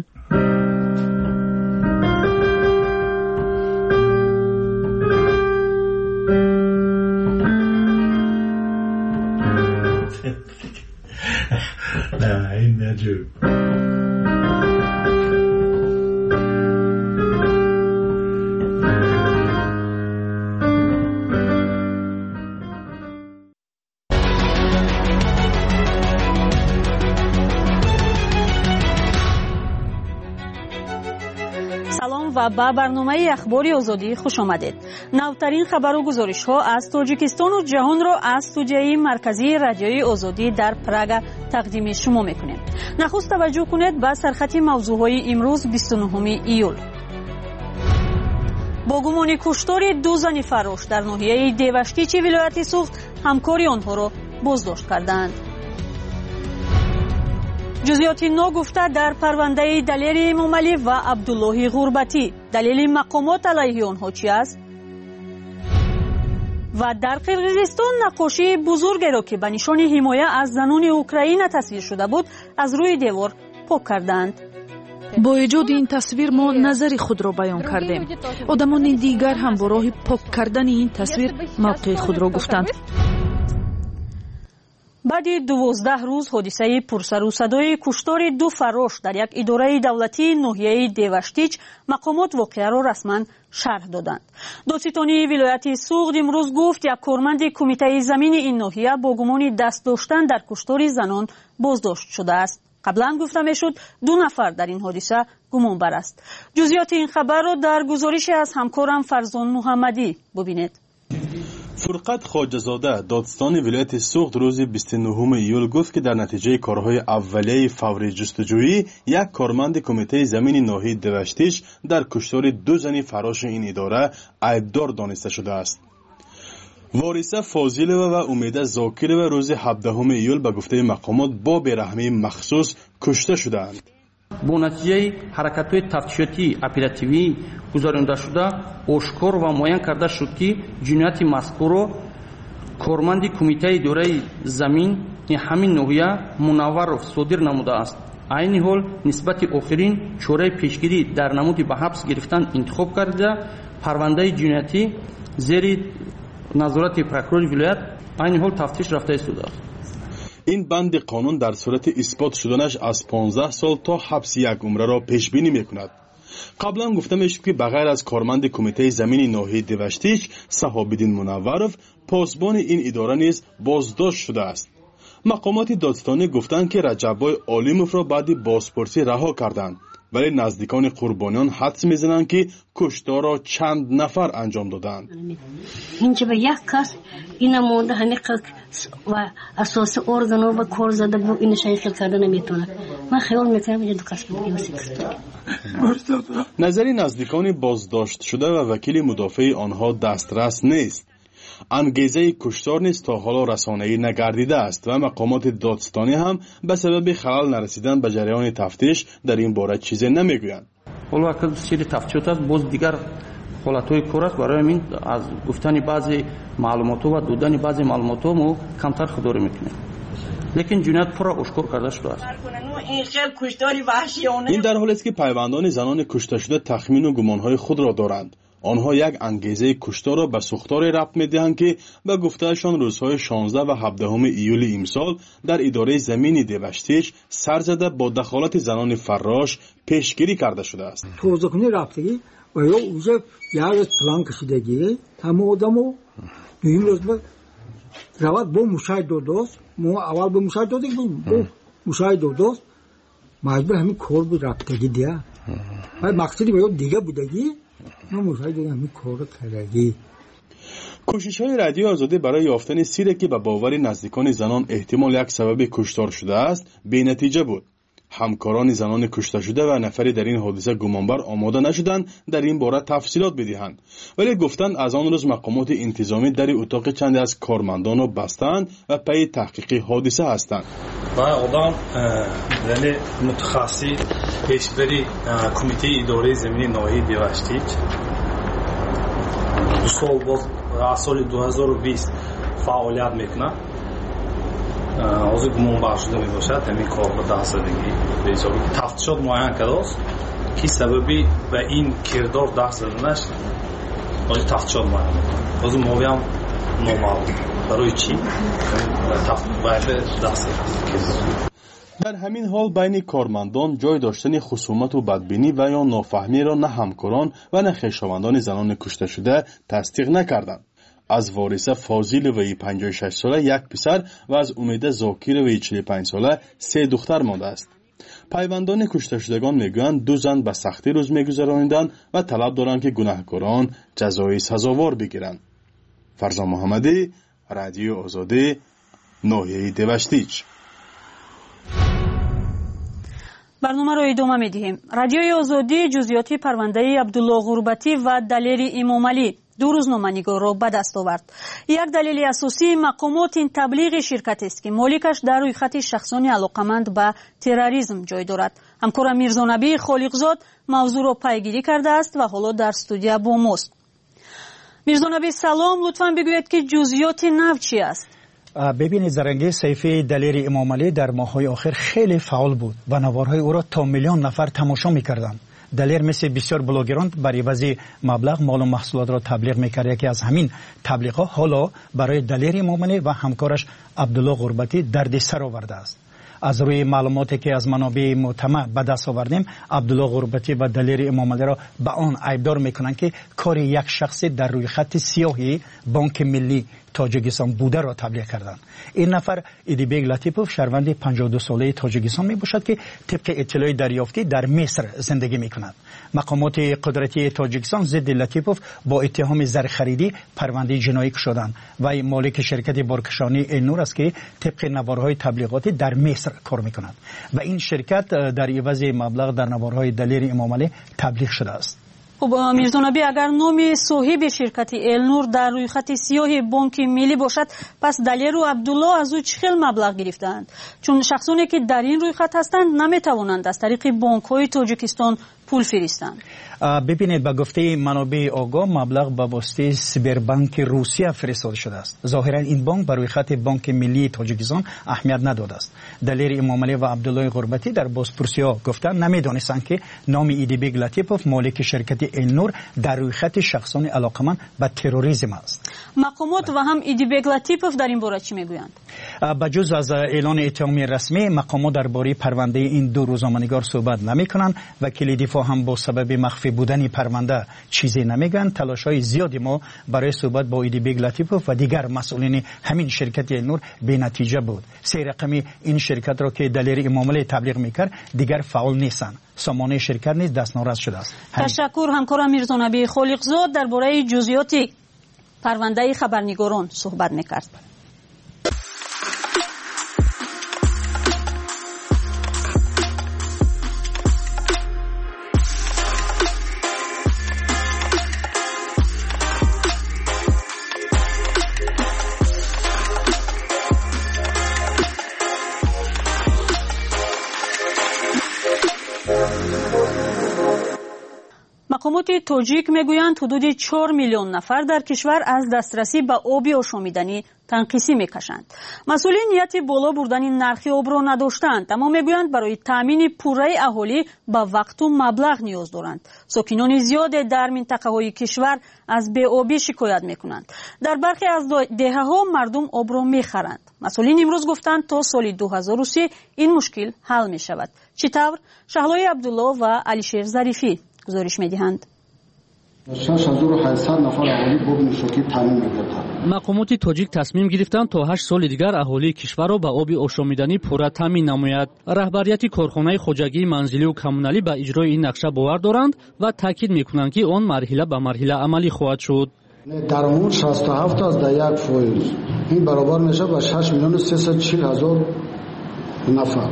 نه این نجوب. و با برنامه اخباری آزادی خوش آمدید. نوترین خبر و گزارش ها از تاجیکستان و جهان را از استودیوی مرکزی رادیوی آزادی در پراگ تقدیم شما میکنیم. نخست توجه کنید به سرخط موضوع های امروز بیست و نهم ایول. با گمان کشتار دو زن فراش در ناحیه دیوشتیچ ولایت سوخت همکاری آنها را بازداشت کردند. جزئیات ناگفته در پرونده دلیر امامعلی و عبدالله غربتی. دلیل مقامات علیه آنها چی است؟ و در قرقیزستان نقاشی بزرگی را که به نشان حمایت از زنان اوکراین تصویر شده بود از روی دیوار پاک کردند. با ایجاد این تصویر ما نظر خود را بیان کردیم. آدمان دیگر هم با راه پاک کردن این تصویر موقع خود را گفتند. بعد دوازده روز حادثه پرسر و صدای کشتار دو فراش در یک اداره دولتی ناحیه دیوشتیچ مقامات واقعه را رسما شرح دادند. دادستانی ولایت سوغد امروز گفت یک کارمند کمیته زمین این ناحیه با گمان دست داشتن در کشتار زنان بازداشت شده است. قبلا گفته میشد دو نفر در این حادثه گمانبر است. جزئیات این خبر را در گزارش از همکارم فرزان محمدی ببینید. فرقت خواجه‌زاده دادستان ولایت سوغد روز بیست و نهم ایول گفت که در نتیجه کارهای اولیه فوری جستجویی یک کارمند کمیته زمین ناحیه دیوشتیچ در کشتار دو زن فراش این اداره عیبدار دانسته شده است. وارثه فاضلова و امیده زاکرova روز هفدهم ایول به گفته مقامات با بیرحمی مخصوص کشته شدند. با نتیجه حرکت‌های تفتیشاتی اپراتیوی گزارنده شده آشکار و معین کرده شد که جنایت مذکور را کارمند کمیته اداره زمین همین ناحیه منورов صادر نموده است. عین حال نسبت آخرین چاره پیشگیری در نمود به حبس گرفتن انتخاب کرده پرونده جنایتی زیر نظارت پروکورور ولایت عین حال تفتیش رفته است. این بند قانون در صورت اثبات شدنش از پانزده سال تا حبس یک عمره را پیش بینی میکند. قبلا گفته میشد که بغیر از کارمند کمیته زمین ناحیه دیوشتیچ صحابالدین منورov پاسبان این اداره نیز بازداشت شده است. مقامات دادستانی گفتند که رجبای عالیموف را بعد بازپرسی رها کردند، ولی نزدیکان قربانیان حدس میزنند که کشتار را چند نفر انجام دادند. اینجا به یک کس این مونده هنی و اساس ارگانو و کار زده بود این شایخل کرده نمیتونه. من خیال میکنم اینجا دو کس بود. نظری نزدیکان بازداشت شده و وکیل مدافع آنها دسترس نیست. انگیزه کشتار نیز تا حالا رسانه‌ای نگردیده است و مقامات دادستانی هم به سبب خلل نرسیدن به جریان تفتیش در این باره چیزی نمیگویند. حالا که سری تفتیشات است باز دیگر ҳолатҳои кор аст. барои ҳамин аз гуфтани баъзе маълумотҳо ва додани баъзе маълумотҳо мо камтар худорӣ мекунем. лекин ҷиноят пурра ошкор карда шудааст. ин дар ҳоле аст ки пайвандони занони кушташуда тахмину гумонҳои худро доранд. онҳо як ангезаи кушторро ба сухторе рабт медиҳанд ки ба гуфтаашон рӯзҳои шонздаҳ ва ҳабдаҳуми июли имсол дар идораи замини деваштич сар зада бо дахолати занони фаррош пешгирӣ карда шудааст. тозакунӣ рафтагӣ ва ё уҷа як рӯз план кашидагӣ ҳама одамо дуюм рӯз равад бо мушаҳид додост. мо аввал бо мушаҳид додем бо мушаҳид додост маҷбур ҳамин кор буд рафтагӣ дия. ва мақсади ба ё дига будагӣ кӯшишҳои радиои озодӣ барои ёфтани сирре ки ба бовари наздикони занон эҳтимол як сабаби куштор шудааст бенатиҷа буд. ҳамкорони занони кушташуда ва нафаре дар ин ҳодиса гумонбар омода нашуданд дар ин бора тафсилот бидиҳанд, вале гуфтанд аз он рӯз мақомоти интизомӣ дари утоқи чанде аз кормандонро бастанд ва пайи таҳқиқи ҳодиса ҳастанд. ва одам яъне мутахассис пешбари кумитаи идораи замини ноҳияи деваштич ду сол боз аз соли ду ҳазору бист фаъолият мекунад. ҳозир гумонбар шуда мебошад ҳамин кор ба даст задагӣ ба ҳисоби тафтишот муайян кардааст ки сабаби ба ин кирдор даст заданаш ҳозир тафтишот муайян мекунад. ҳозир мовиам номаълум барои чӣ даст задад. дар ҳамин ҳол байни кормандон ҷой доштани хусумату бадбинӣ ва ё нофаҳмиро на ҳамкорон ва на хешовандони занони кушташуда тасдиқ накарданд. аз вориса фозиловаи панҷоҳу шаш сола як писар ва аз умеда зокироваи чилу панҷ сола се духтар мондааст. пайвандони кушташудагон мегӯянд ду зан ба сахтӣ рӯз мегузарониданд ва талаб доранд ки гунаҳкорон ҷазои сазовор бигиранд. фарзон муҳаммадӣ, радиои озодӣ, ноҳияи деваштич. барномаро идома медиҳем. радиои озодӣ ҷузъиёти парвандаи абдулло ғурбатӣ ва далери имомалӣ ду рӯзноманигорро ба даст овард. як далели асосии мақомот ин таблиғи ширкатест ки моликаш дар рӯйхати шахсони алоқаманд ба терроризм ҷой дорад. ҳамкорам мирзонабии холиқзод мавзӯъро пайгирӣ кардааст ва ҳоло дар студия бо мост. мирзонабӣ салом, лутфан бигӯед ки ҷузъиёти нав чи аст? бибинед заранги сайфи далери имомалӣ дар моҳҳои охир хеле фаъол буд ва наварҳои ӯро то миллион нафар тамошо мекарданд. далер мисли бисёр блогерон бар ивази маблағ молу маҳсулотро таблиғ мекард. яке аз ҳамин таблиғҳо ҳоло барои далери имомалӣ ва ҳамкораш абдулло ғурбатӣ дарди сар овардааст. аз рӯи маълумоте ки аз манобеи мӯътамад ба даст овардем, абдулло ғурбатӣ ва далери имомалиро ба он айбдор мекунанд ки кори як шахсе дар рӯйхати сиёҳи бонки миллӣ тоҷикистон бударо таблиғ карданд. ин нафар идибек латипов шаҳрванди панҷоҳу ду солаи тоҷикистон мебошад ки тибқи иттилои дарёфтӣ дар миср зиндагӣ мекунад. мақомоти қудратии тоҷикистон зидди латипов бо иттиҳоми зархаридӣ парвандаи ҷиноӣ кушоданд. вай молики ширкати боркашонии элнур аст ки тибқи наварҳои таблиғотӣ дар миср кор мекунад ва ин ширкат дар ивази маблағ дар наварҳои далери имомалӣ таблиғ шудааст. خب میرزانبی اگر نام صاحب شرکت النور در روی خط سیاه بانک ملی باشد پس دلیر و عبدالله از او چه خیل مبلغ گرفتند؟ چون شخصانی که در این روی خط هستند نمیتوانند از طریق بانک های تاجیکستان پول فرستند. ببینید با گفته منابع آگاه مبلغ به واسطه سیبربانک روسیه فرستاده شده است. ظاهرا این بانک بر روی خط بانک ملی تاجیکستان اهمیت نداده است. دلیر امامعلی و عبدالله غربتی در بازپرسی‌ها گفتند نمیدانستند که نام ایدیبگ لطیپوف مالک شرکت النور در روی خط شخصان علاقمند به تروریسم است. مقامات و هم ایدیبگ لطیپوف در این باره چی میگویند؟ بجز از اعلان اتهامی رسمی مقامات درباره پرونده این دو روزنامه‌نگار صحبت نمی‌کنند. وکیل دفاع هم با سبب مخفی بودن پرونده چیزی نمیگن. تلاش‌های زیادی ما برای صحبت با ایدیبگ لطیپوف و دیگر مسئولین همین شرکت النور بی نتیجه بود. سه رقمی این شرکت را که دلیر امامعلی تبلیغ میکرد دیگر فعال نیستند. سامانه شرکت نیز دست ناراض شده است. تشکر همکارم میرزانبی خالقزاد درباره جزئیات پرونده خبرنگاران صحبت میکرد. مقامات تاجیک میگویند حدود چهار میلیون نفر در کشور از دسترسی به آب آشامیدنی تنقیصی میکشند. مسئولین نیت بالا بردن نرخ آب را نداشتند، اما میگویند برای تامین پوره اهالی به وقت و مبلغ نیاز دارند. ساکنان زیاد در منطقه های کشور از بی‌آبی شکایت میکنند. در برخی از دهه ها مردم آب را میخرند. مسئولین امروز گفتند تا سال دو هزار و سه این مشکل حل می شود. چطور؟ شهلای عبدالله و علیشیر ظریفی گزارش میدهند. شش هزار و هشتصد نفر اهالی با نوشاکی تامین می‌گردند. مقامات تاجیک تصمیم گرفتند تا هشت سال دیگر اهالی کشور را به آب آشامیدنی پورا تامین نماید. رهبریت کارخانه خوجگی منزلی و کمونالی به اجرای این نقشه باور دارند و تاکید می‌کنند که آن مرحله به مرحله عملی خواهد شد. درآمد شصت و هفت از ده یک فایز. این برابر میشه به شش میلیون و سیصد و چهل هزار نفر.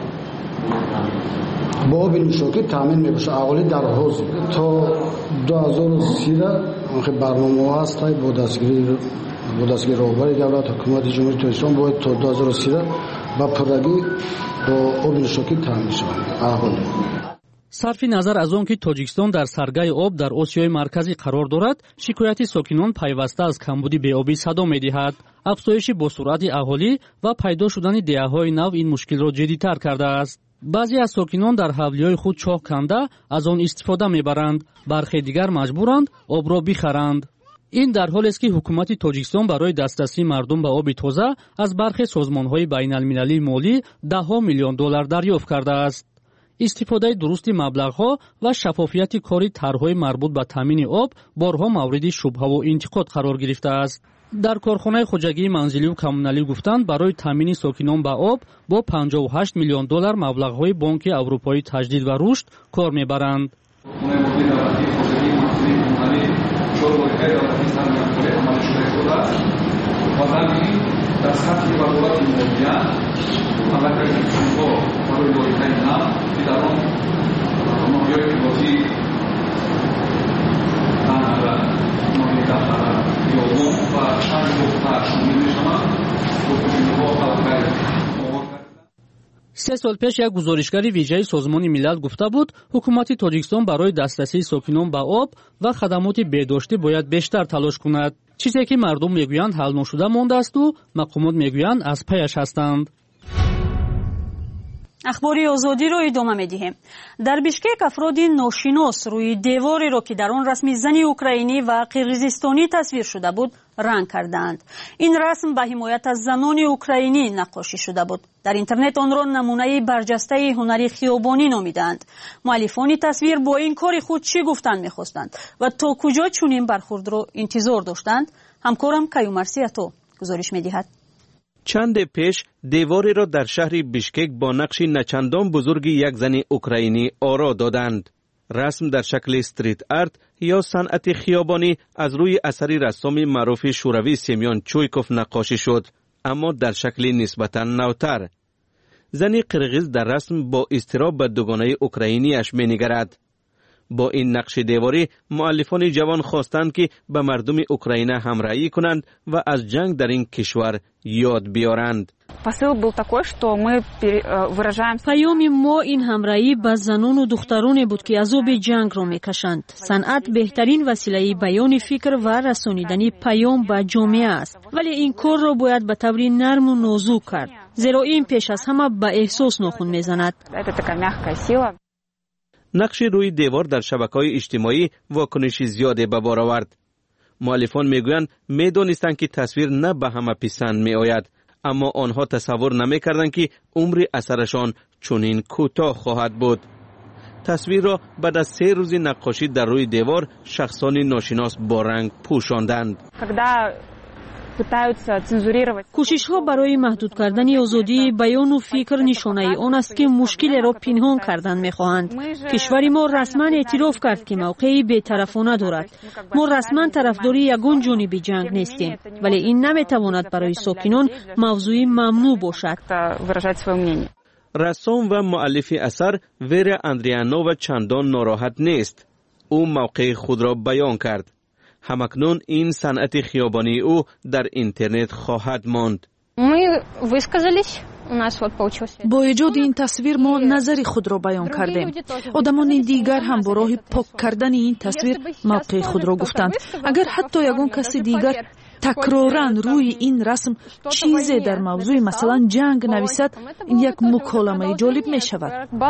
با آب نوشاکی تامین میشه. اهالی در حوض تا دو هزار و سیزده آخه برنامه هست با دستگیری با دستگیری رهبری دولت حکومت جمهوری اسلامی باید تا دو هزار و سیزده با پرگی با آب نوشاکی تامین شود. اهالی صرف نظر از آن که تاجیکستان در سرگای آب در آسیای مرکزی قرار دارد، شکایت ساکنان پیوسته از کمبودی بی‌آبی صدا می‌دهد. افزایش با سرعت اهالی و پیدا شدن دهه‌های نو این مشکل را جدی‌تر کرده است. بعضی از ساکنان در حولی‌های خود چاه کنده از آن استفاده می‌برند، برخی دیگر مجبورند آب را بخرند. این در حالی است که حکومت تاجیکستان برای دسترسی مردم به آب تازه از برخی سازمان‌های بین‌المللی مالی ده میلیون دلار دریافت کرده است. استفاده درست مبلغ‌ها و شفافیت کاری طرح‌های مربوط به تامین آب بارها مورد شبهه و انتقاد قرار گرفته است. در کارخانه خوجگی منزلی و کمونالی گفتند برای تامین ساکنان به آب با پنجاه و هشت میلیون دلار مبلغ‌های بانک اروپایی تجدید و رشد کار می‌برند. سه سال پیش یک گزارشگر ویژه سازمان ملل گفته بود حکومت تاجیکستان برای دسترسی ساکنان به آب و خدمات بهداشتی باید بیشتر تلاش کند. چیزی که مردم میگویند حل نشده مانده است و مقامات میگویند از پیش هستند. اخبار آزادی را ادامه می‌دهیم. در بیشکک افراد ناشناس روی دیواری را که در آن رسم زنی اوکراینی و قرقیزستانی تصویر شده بود رنگ کردند. این رسم به حمایت از زنان اوکراینی نقاشی شده بود. در اینترنت آن را نمونه برجسته هنری خیابانی نامیدند. مؤلفان تصویر با این کار خود چی گفتن می‌خواستند و تا کجا چنین برخورد را انتظار داشتند؟ همکارم کیومرسی اتو گزارش می‌دهد. چند پیش دیواری را در شهر بیشکک با نقش نچندان بزرگی یک زن اوکراینی آرا دادند. رسم در شکل استریت آرت یا صنعت خیابانی از روی اثری رسام معروف شوروی سیمیون چویکوف نقاشی شد، اما در شکل نسبتاً نوتر. زنی قرقیز در رسم با اضطراب به دوگانه اوکراینی اش می‌نگرد. با این نقش دیواری مؤلفان جوان خواستند که به مردم اوکراین همراهی کنند و از جنگ در این کشور یاد بیارند. پیام ما این همراهی به زنان و دختران بود که عذاب جنگ را میکشند. صنعت بهترین وسیله بیان فکر و رسانیدن پیام به جامعه است، ولی این کار را باید به طور نرم و نازک کرد، زیرا این پیش از همه به احساس ناخن میزند. نقش روی دیوار در شبکه‌های اجتماعی واکنش زیادی به بار آورد. مؤلفان میگویند میدانستند که تصویر نه به همه پسند میآید، اما آنها تصور نمیکردند که عمر اثرشان چنین کوتاه خواهد بود. تصویر را بعد از سه روز نقاشی در روی دیوار شخصان ناشناس با رنگ پوشاندند. کوشش ها برای محدود کردن آزادی بیان و فکر نشانه آن است که مشکل را پنهان کردن میخواهند. کشور ما رسما اعتراف کرد که موقعی بی‌طرفانه دارد. ما رسما طرفدار یگان جانبی جنگ نیستیم، ولی این نمیتواند برای ساکنان موضوع ممنوع باشد. رسام و مؤلف اثر ویرا اندریانووا چندان ناراحت نیست. او موقع خود را بیان کرد. همکنون این صنعت خیابانی او در اینترنت خواهد ماند. бо эҷоди ин тасвир мо назари худро баён кардем. одамони дигар ҳам бо роҳи пок кардани ин тасвир мавқеи худро гуфтанд. агар ҳатто ягон каси дигар такроран рӯи ин расм чизе дар мавзӯи масалан ҷанг нависад, ин як муколамаи ҷолиб мешавад.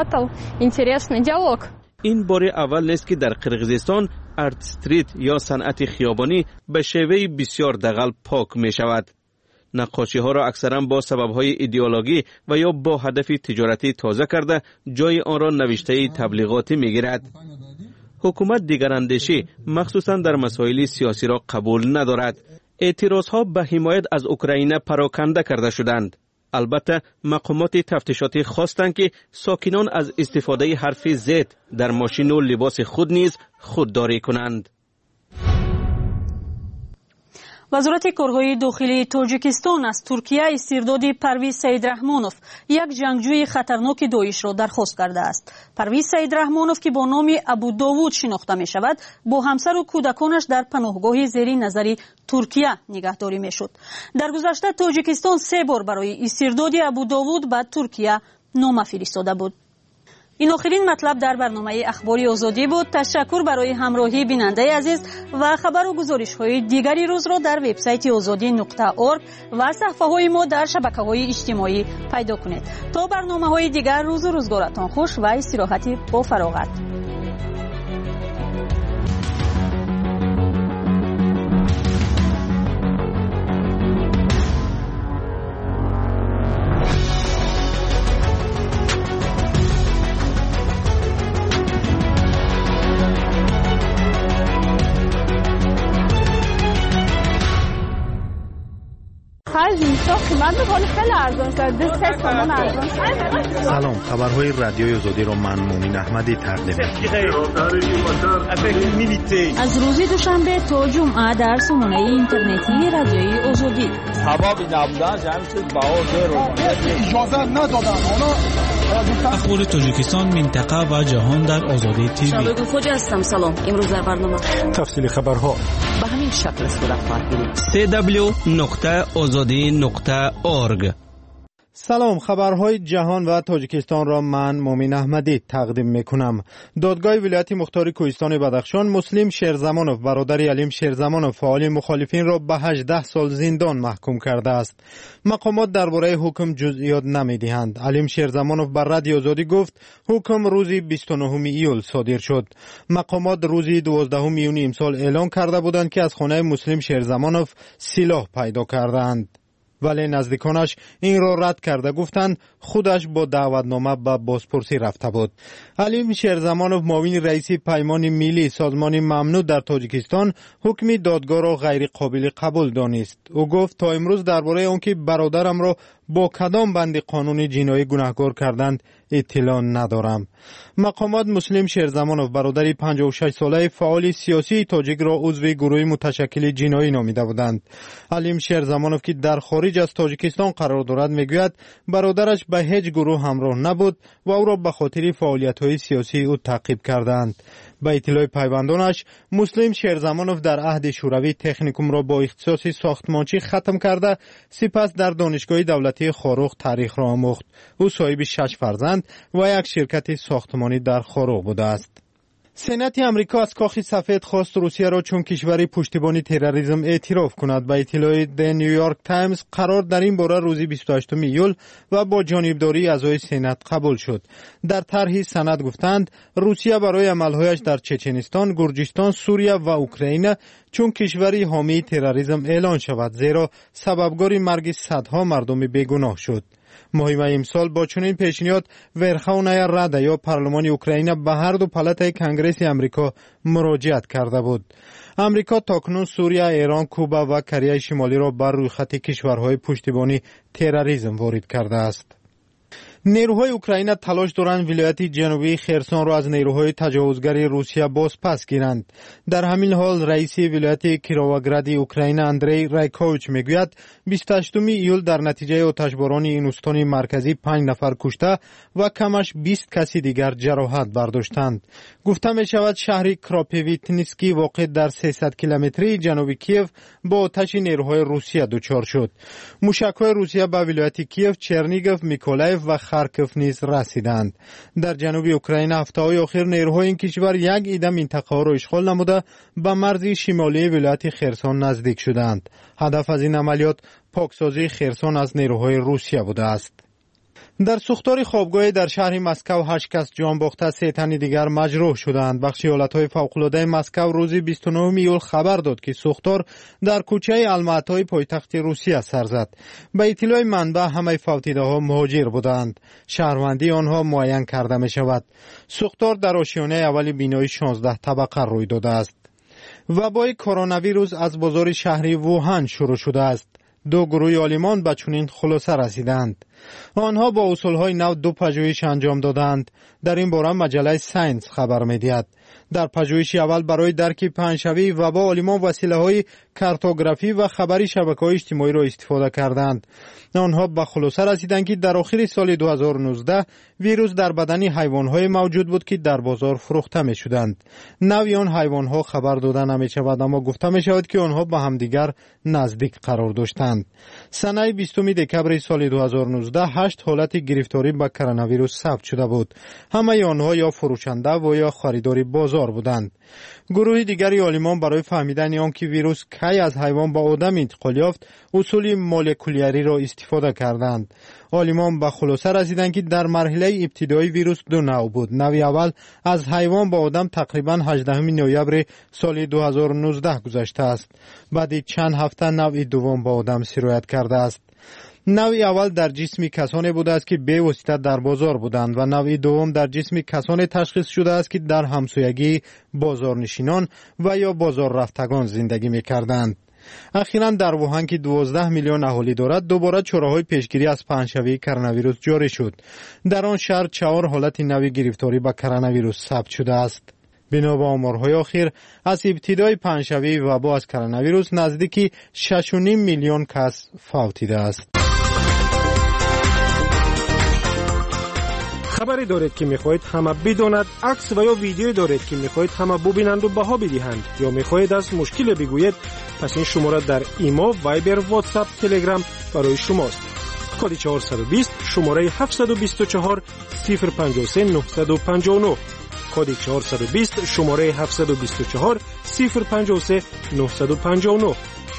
ин бори аввал нест ки дар қирғизистон арт-стрит ё санъати хиёбонӣ ба шеваи бисёр дағал пок мешавад. наққошиҳоро аксаран бо сабабҳои идеологӣ ва ё бо ҳадафи тиҷоратӣ тоза карда ҷойи онро навиштаи таблиғотӣ мегирад. ҳукумат дигарандешӣ махсусан дар масоили сиёсиро қабул надорад. эътирозҳо ба ҳимоят аз Украина пароканда карда шуданд. албатта мақомоти тафтишотӣ хостанд ки сокинон аз истифодаи ҳарфи Z дар мошину либоси худ низ худдорӣ кунанд. вазорати корҳои дохилии тоҷикистон аз туркия истирдоди парвиз саидраҳмонов, як ҷангҷӯи хатарноки доишро дархост кардааст. парвиз саидраҳмонов ки бо номи абудовуд шинохта мешавад, бо ҳамсару кӯдаконаш дар паноҳгоҳи зери назари туркия нигаҳдорӣ мешуд. дар гузашта тоҷикистон се бор барои истирдоди абудовуд ба туркия нома фиристода буд. ин охирин матлаб дар барномаи ахбори озодӣ буд. ташаккур барои ҳамроҳии бинандаи азиз ва хабару гузоришҳои дигари рӯзро дар вебсайти озодӣ нуқта орг ва саҳифаҳои мо дар шабакаҳои иҷтимоӣ пайдо кунед. то барномаҳои дигар, рӯзу рӯзгоратон хуш ва истироҳати бо фароғат. سلام، خبرهای رادیوی آزادی را من مومین احمدی تقدیم می‌کنم. از روز دوشنبه تا جمعه در سامانه اینترنتی رادیوی آزادی. سبب نبودن جمع شد باور رو اجازه ندادن. اخبار تاجیکستان، منطقه و جهان در آزادی تیوی. شبکه خوج هستم. سلام. امروز در برنامه تفصیل خبرها به همین شکل صورت خواهد گرفت. سی دبلیو نقطه آزادی نقطه اورگ. سلام، خبرهای جهان و تاجیکستان را من مومین احمدی تقدیم میکنم. دادگاه ولایت مختار کوهستان بدخشان مسلم شیرزمانوف برادر علیم شیرزمانوف فعال مخالفین را به هجده سال زندان محکوم کرده است. مقامات درباره حکم جزئیات نمیدهند. علیم شیرزمانوف بر رادیو آزادی گفت حکم روز بیست و نهم ایول صادر شد. مقامات روز دوازدهم ایون امسال اعلام کرده بودند که از خانه مسلم شیرزمانوف سلاح پیدا کردند. ولی نزدیکانش این را رد کرده، گفتند خودش با دعوتنامه به بازپرسی رفته بود. علیم شیرزمانوف معاون رئیس پیمان ملی سازمان ممنوع در تاجیکستان حکم دادگاه را غیر قابل قبول دانست. او گفت تا امروز درباره آنکه برادرم را با کدام بند قانونی جنایی گناهکار کردند اطلاع ندارم. مقامات مسلم شیرزمانوف برادر پنجاه و شش ساله فعال سیاسی تاجیک را عضو گروه متشکل جنایی نامیده بودند. علیم شیرزمانوف که در خارج از تاجیکستان قرار دارد میگوید برادرش به هیچ گروه همراه نبود و او را به خاطر فعالیت‌های سیاسی او تعقیب کردند. به اطلاع پیوندانش مسلم شیرزمانوف در عهد شوروی تکنیکوم را با اختصاص ساختمانچی ختم کرده، سپس در دانشگاه دولتی خاروق تاریخ را آموخت. او صاحب شش فرزند و یک شرکت ساختمانی در خاروق بوده است. سنت امریکا از کاخ سفید خواست روسیه را چون کشوری پشتیبانی تروریسم اعتراف کند. به اطلاع د نیویورک تایمز قرار در این باره روز بیست و هشتم ایول و با جانبداری اعضای سنت قبول شد. در طرح سند گفتند روسیه برای عملهایش در چچنستان، گرجستان، سوریه و اوکراین چون کشوری حامی تروریسم اعلان شود، زیرا سببگار مرگ صدها مردم بیگناه شد. مهم امسال با چنین پیشنهاد ورخونای رده یا پارلمان اوکراین به هر دو پالات کنگره امریکا مراجعت کرده بود. امریکا تاکنون سوریه، ایران، کوبا و کره شمالی را بر روی خط کشورهای پشتیبانی تروریسم وارد کرده است. نیروهای اوکراین تلاش دارند ولایت جنوبی خرسون را از نیروهای تجاوزگر روسیه باز پس گیرند. در همین حال رئیس ولایت کیرووگراد اوکراین اندری رایکوویچ میگوید بیست و هشتم ایول در نتیجه آتشباران این استان مرکزی پنج نفر کشته و کمش بیست کسی دیگر جراحت برداشتند. گفته می شود شهر کراپیویتنیسکی واقع در سیصد کیلومتری جنوب کیف با آتش نیروهای روسیه دچار شد. موشک‌های روسیه به ولایت کیف، چرنیگوف، میکولایف و خارکوف نیز رسیدند. در جنوب اوکراین هفته‌های اخیر نیروهای این کشور یک عده منطقه‌ها را اشغال نموده به مرز شمالی ولایت خرسون نزدیک شدند. هدف از این عملیات پاکسازی خرسون از نیروهای روسیه بوده است. در سوختار خوابگاهی در شهر مسکو هشت کس جان باخته، سه تن دیگر مجروح شدند. بخش ایالت‌های فوق‌العاده مسکو روز بیست و نهم ایول خبر داد که سوختار در کوچه الماتای پایتخت روسیه سر زد. به اطلاع منبع همه فوتیده‌ها مهاجر بودند. شهروندی آنها معین کرده می‌شود. سوختار در آشیانه اول بینای شانزده طبقه روی داده است. وبای کرونا ویروس از بازار شهری ووهان شروع شده است. دو گروه عالمان به چنین خلاصه رسیدند. آنها با اصولهای نو دو پژوهش انجام دادند. در این باره مجله ساینس خبر می‌دهد. در پژوهش اول برای درک پنجشنبه وبا عالمان وسیله‌های کارتوگرافی و خبری شبکه‌های اجتماعی را استفاده کردند. آنها به خلاصه رسیدند که در آخر سال دو هزار و نوزده ویروس در بدن حیوان‌های موجود بود که در بازار فروخته می‌شدند. نوع آن حیوان‌ها خبر داده نمی‌شود، اما گفته می‌شود که آنها به همدیگر نزدیک قرار داشتند. سنه بیستم دکبر سال دو هزار و نوزده هشت حالت گرفتاری به کرونا ویروس ثبت شده بود. همه آنها یا فروشنده و یا خریدار بازار بودند. گروه دیگری عالمان برای فهمیدن آنکه ویروس کی از حیوان به آدم انتقال یافت اصول مولکولیری را استفاده کردند. عالمان به خلاصه رسیدند که در مرحله ابتدایی ویروس دو نوع بود. نوع اول از حیوان به آدم تقریبا هجدهم نوامبر سال دو هزار و نوزده گذشته است. بعد چند هفته نوع دوم به آدم سرایت کرده است. نوع اول در جسم کسانی بوده است که به واسطه در بازار بودند و نوع دوم در جسم کسانی تشخیص شده است که در همسایگی بازارنشینان و یا بازار رفتگان زندگی می‌کردند. اخیراً در ووهان که دوازده میلیون اهالی دارد دوباره چاره‌های پیشگیری از پنجشنبه کرونا ویروس جاری شد. در آن شهر چهار حالت نوی گرفتاری به کرونا ویروس ثبت شده است. بنا به آمارهای اخیر از ابتدای پنجشنبه وبا از کرونا ویروس نزدیک شش و نیم میلیون کس فوتیده است. خبری دارید که میخواهید همه بداند، عکس و یا ویدیویی دارید که میخواهید همه ببینند و بها بدهند، یا میخواهید از مشکل بگویید، پس این شماره در ایما، وایبر، واتساپ، تلگرام برای شماست. کد چهارصد و بیست شماره هفتصد و بیست و چهار صفر پنجاه و سه نهصد و پنجاه و نه. کد چهارصد و بیست شماره هفتصد و بیست و چهار صفر پنجاه و سه نهصد و پنجاه و نه.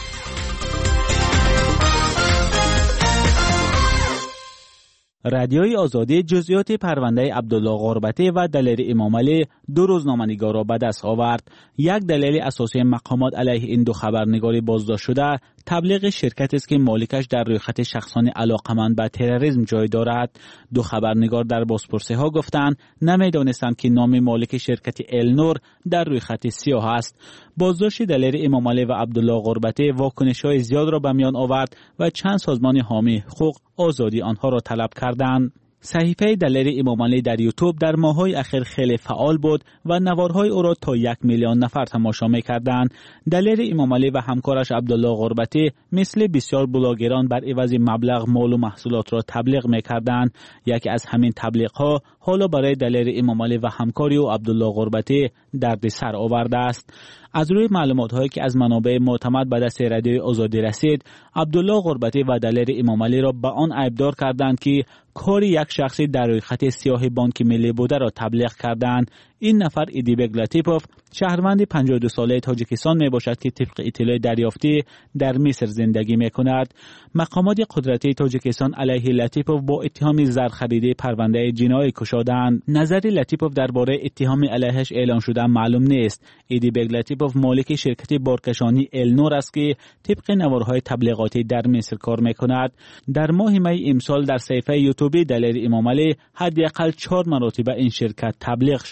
رادیوی آزادی جزئیات پرونده عبدالله غربتی و دلیر امامعلی دو روزنامه‌نگار را به دست آورد. یک دلیل اساسی مقامات علیه این دو خبرنگاری بازداشت شده تبلیغ شرکت است که مالکش در روی خط شخصان علاقمند به تروریسم جای دارد. دو خبرنگار در بازپرسی ها گفتند نمیدانستند که نام مالک شرکت النور در روی خط سیاه است. بازداشت دلیر امامعلی و عبدالله غربتی واکنش‌های زیاد را به میان آورد و چند سازمان حامی حقوق آزادی آنها را طلب کردند. صحیفه دلیر امامعلی در یوتیوب در ماه‌های اخیر خیلی فعال بود و نوارهای او را تا یک میلیون نفر تماشا می‌کردند. دلیر امامعلی و همکارش عبدالله غربتی مثل بسیار بلاگران بر عوض مبلغ مال و محصولات را تبلیغ می‌کردند. یکی از همین تبلیغ‌ها حالا برای دلیر امامعلی و همکاری او عبدالله غربتی دردسر آورده است. از روی معلومات‌هایی که از منابع معتمد به دست رادیوی آزادی رسید، عبدالله غربتی و دلیر امامعلی را به آن عیبدار کردند که کار یک شخصی در روی خط سیاه بانک ملی بوده را تبلیغ کردند. این نفر ایدیبک لطیپوف شهروند پنجاه و دو ساله تاجیکستان می باشد که طبق اطلاع دریافتی در مصر زندگی می کند. مقامات قدرتی تاجیکستان علیه لطیپوف با اتهام زر خریدی پرونده جنایی گشادند. نظر لطیپوف درباره اتهام علیهش اعلام شده معلوم نیست. ایدیبک لطیپوف مالک شرکت بارکشانی النور است که طبق نوارهای تبلیغاتی در مصر کار می کند. در ماه می امسال در صفحه یوتیوبی دلیر امامعلی حداقل چهار مرتبه این شرکت تبلیغ شده است.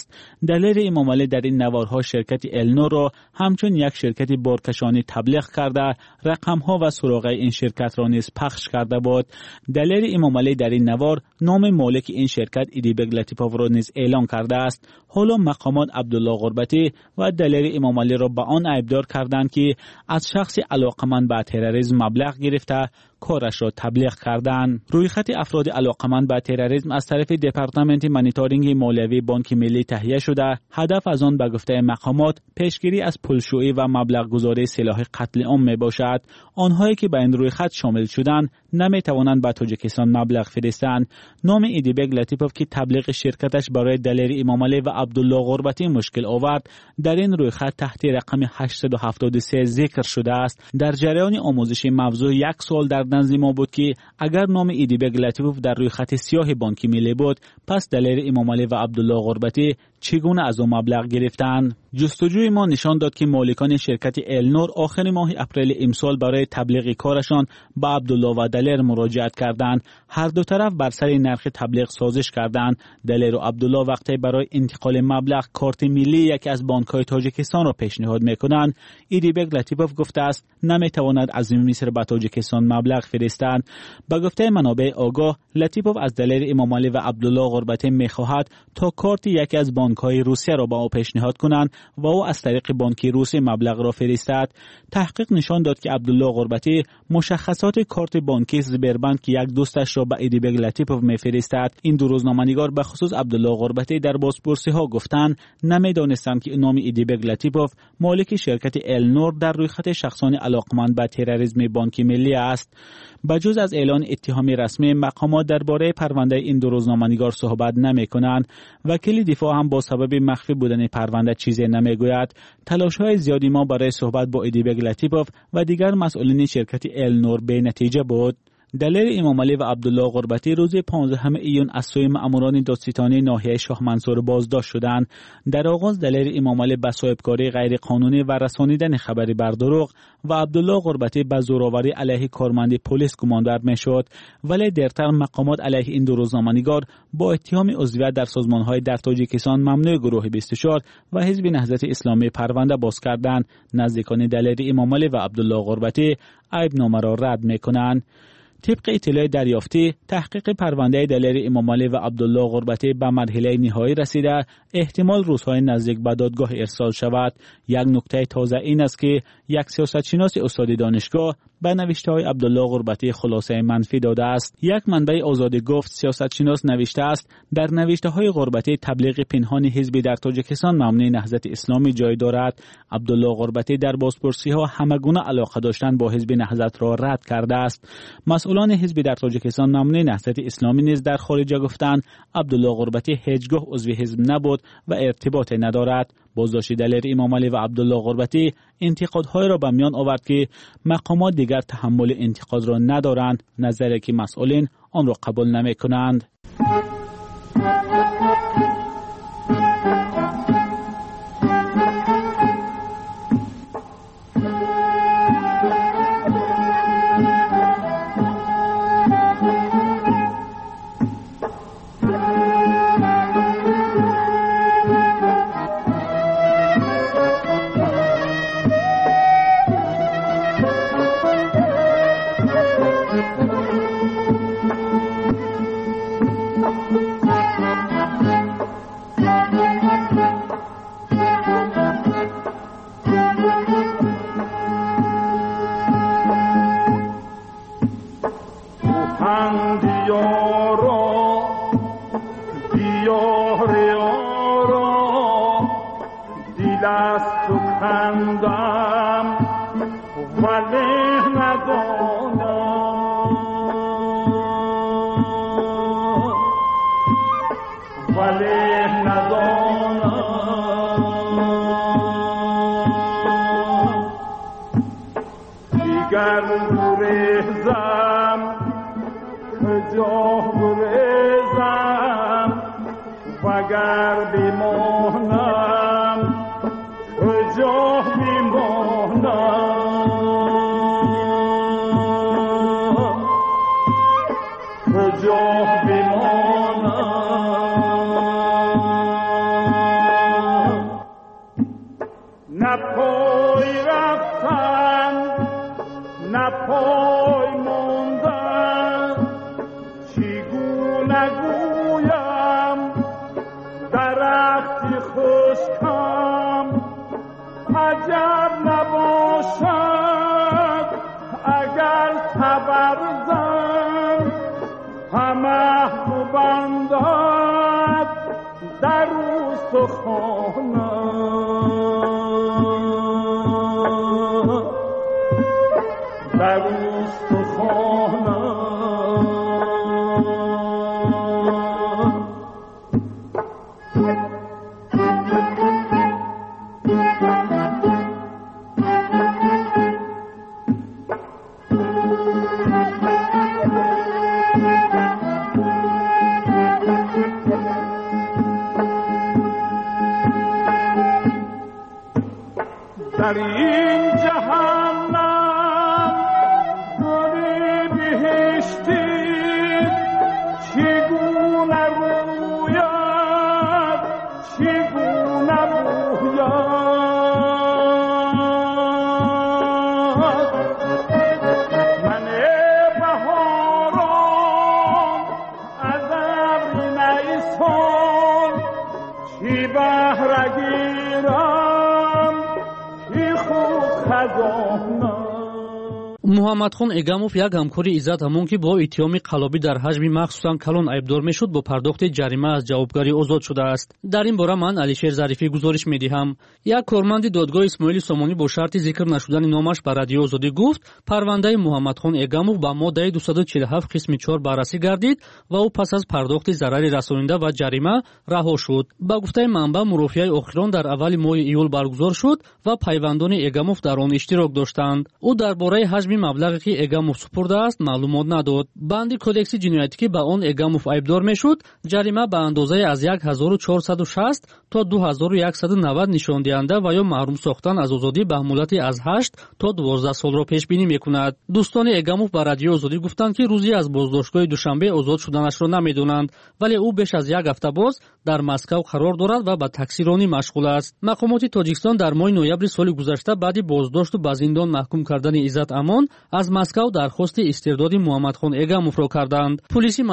است. دلیر امام علی در این نوارها شرکت النور را همچون یک شرکت بارکشانی تبلیغ کرده، رقمها و سراغه این شرکت را نیز پخش کرده بود. دلیر امام علی در این نوار نام مالک این شرکت ایدیبگ لطیپوف را نیز اعلان کرده است. حالا مقامات عبدالله غربتی و دلیر امام علی را به آن عیبدار کردند که از شخص علاقمند به تروریسم مبلغ گرفته کارش را تبلیغ کردند. رویخط افراد علاقمند به تروریسم از طرف دپارتمنت مانیتورینگ مالیوی بانک ملی تهیه شده. هدف از آن به گفته مقامات پیشگیری از پولشویی و مبلغ گذاری سلاح قتل عام می باشد. آنهایی که به این رویخط شامل شدند نمی توانند به تاجیکستان مبلغ فرستند. نام ایدیبگ لطیپوف که تبلیغ شرکتش برای دلیر امام علی و عبدالله غربتی مشکل آورد، در این رویخط تحت رقم هشتصد و هفتاد و سه ذکر شده است. در جریان آموزش موضوع یک سوال در نزد ما بود که اگر نام ایدیبگ لطیپوف در روی خط سیاه بانک ملی بود، پس دلیر امام علی و عبدالله غربتی چگونه از او مبلغ گرفتند؟ جستجوی ما نشان داد که مالکان شرکت النور آخر ماه اپریل امسال برای تبلیغ کارشان به عبدالله و دلیر مراجعت کردند. هر دو طرف بر سر نرخ تبلیغ سازش کردند. دلیر و عبدالله وقتی برای انتقال مبلغ کارت ملی یکی از بانک‌های تاجیکستان را پیشنهاد می‌کنند، ایدیبگ لطیپوف گفته است نمی‌تواند از مصر به تاجیکستان مبلغ فرستند. به گفته منابع آگاه، لطیپوف از دلیر امام علی و عبدالله غربتی می‌خواهد تا کارت یکی از بانک‌های روسیه را به او پیشنهاد کنند و او از طریق بانک روسی مبلغ را فرستد. تحقیق نشان داد که عبدالله غربتی مشخصات کارت بانکی زبربند که یک دوستش را به ایدیبگ لطیپوف می‌فرستد. این دو روزنامه‌نگار به خصوص عبدالله غربتی در بازپرسی‌ها گفتند نمی‌دانستند که نام ایدیبگ لطیپوف مالک شرکت النور در روی خط شخصان علاقمند به تروریسم بانک ملی است. بجز از اعلان اتهام رسمی، مقامات درباره پرونده این دو روزنامه‌نگار صحبت نمی‌کنند. وکیل دفاع هم با سبب مخفی بودن پرونده چیزی نمی‌گوید. تلاش‌های زیادی ما برای صحبت با ایدیبگ لطیپوف و دیگر مسئولین شرکت النور به نتیجه بود. دلیر امام علی و عبدالله غربتی روز پانزدهم ایون از سوی مأموران دادستانی ناحیه شاه منصور بازداشت شدند. در آغاز دلیر امام علی به صاحبکاری غیر قانونی و رسانیدن خبری بر دروغ و عبدالله غربتی به زورآوری علیه کارمند پلیس گماندار میشد، ولی دیرتر مقامات علیه این دو روزنامه‌نگار با اتهام عضویت در سازمان‌های در تاجیکستان ممنوع گروه بیست و چهار و حزب نهضت اسلامی پرونده باز کردند. نزدیکان دلیر امام علی و عبدالله غربتی عیبنامه را رد می‌کنند. طبق اطلاع دریافتی، تحقیق پرونده دلیر امام علی و عبدالله غربتی به مرحله نهایی رسیده، احتمال روزهای نزدیک به دادگاه ارسال شود. یک نکته تازه این است که یک سیاستشناس استاد دانشگاه به نوشته‌های عبدالله غربتی خلاصه منفی داده است. یک منبع آزادی گفت سیاستشناس نوشته است در نوشته‌های غربتی تبلیغ پنهان حزبی در تاجیکستان ممنوع نهضت اسلامی جای دارد. عبدالله غربتی در بازپرسی‌ها همگونه علاقه داشتن با حزب نهضت را رد کرده است. مسئولان حزب در تاجیکستان ممنوع نهضت اسلامی نیز در خارج گفتند عبدالله غربتی هیچگاه عضو حزب نبود و ارتباطی ندارد. بازداشت دلیر امام علی و عبدالله غربتی انتقادهای را به میان آورد که مقامات دیگر تحمل انتقاد را ندارند، نظری که مسئولین آن را قبول نمی کنند. جاه بمانم نگویم درختی خشکم عجب نباشد اگر تبرزن همه ببندد در استخوانم در استخوانم در این جهنم گلی بهشتی چگونه روید چگونه بوید من بهاران از ابر نیسان چی بهره گیرم муҳаммадхон эгамов як ҳамкори иззат ҳамон ки бо иттиҳоми қаллобӣ дар ҳаҷми махсусан калон айбдор мешуд бо пардохти ҷарима аз ҷавобгарӣ озод шудааст. дар ин бора ман алишер зарифӣ гузориш медиҳам. як корманди додгоҳи исмоили сомонӣ бо шарти зикр нашудани номаш ба радиои озодӣ гуфт парвандаи муҳаммадхон эгамов ба моддаи дусаду чилу ҳафт қисми чор баррасӣ гардид ва ӯ пас аз пардохти зарари расонида ва ҷарима раҳо шуд. ба гуфтаи манбаъ мурофиаи охирон дар аввали моҳи июл баргузор шуд ва пайвандони эгамов дар он иштирок доштанд. ӯ дар бораи ҳаҷми маблағе ки эгамов супурдааст маълумот надод. банди кодекси ҷиноятӣ ки ба он эгамов айбдор мешуд ҷарима ба андозае аз ҳазору чорсаду шаст то ду ҳазору яксаду навад нишондиҳанда ва ё маҳрум сохтан аз озодӣ ба муддати аз ҳашт то дувоздаҳ солро пешбинӣ мекунад. дӯстони эгамов ба радиои озодӣ гуфтанд ки рӯзи аз боздоштгоҳи душанбе озод шуданашро намедонанд, вале ӯ беш аз як ҳафта боз дар Москав қарор дорад ва ба таксиронӣ машғул аст. мақомоти Тоҷикистон дар моҳи ноябри соли гузашта баъди боздошту ба зиндон маҳкум кардани Иззат Амон аз Москав дархости истирдоди муҳаммадхон эгамовро карданд. пулиси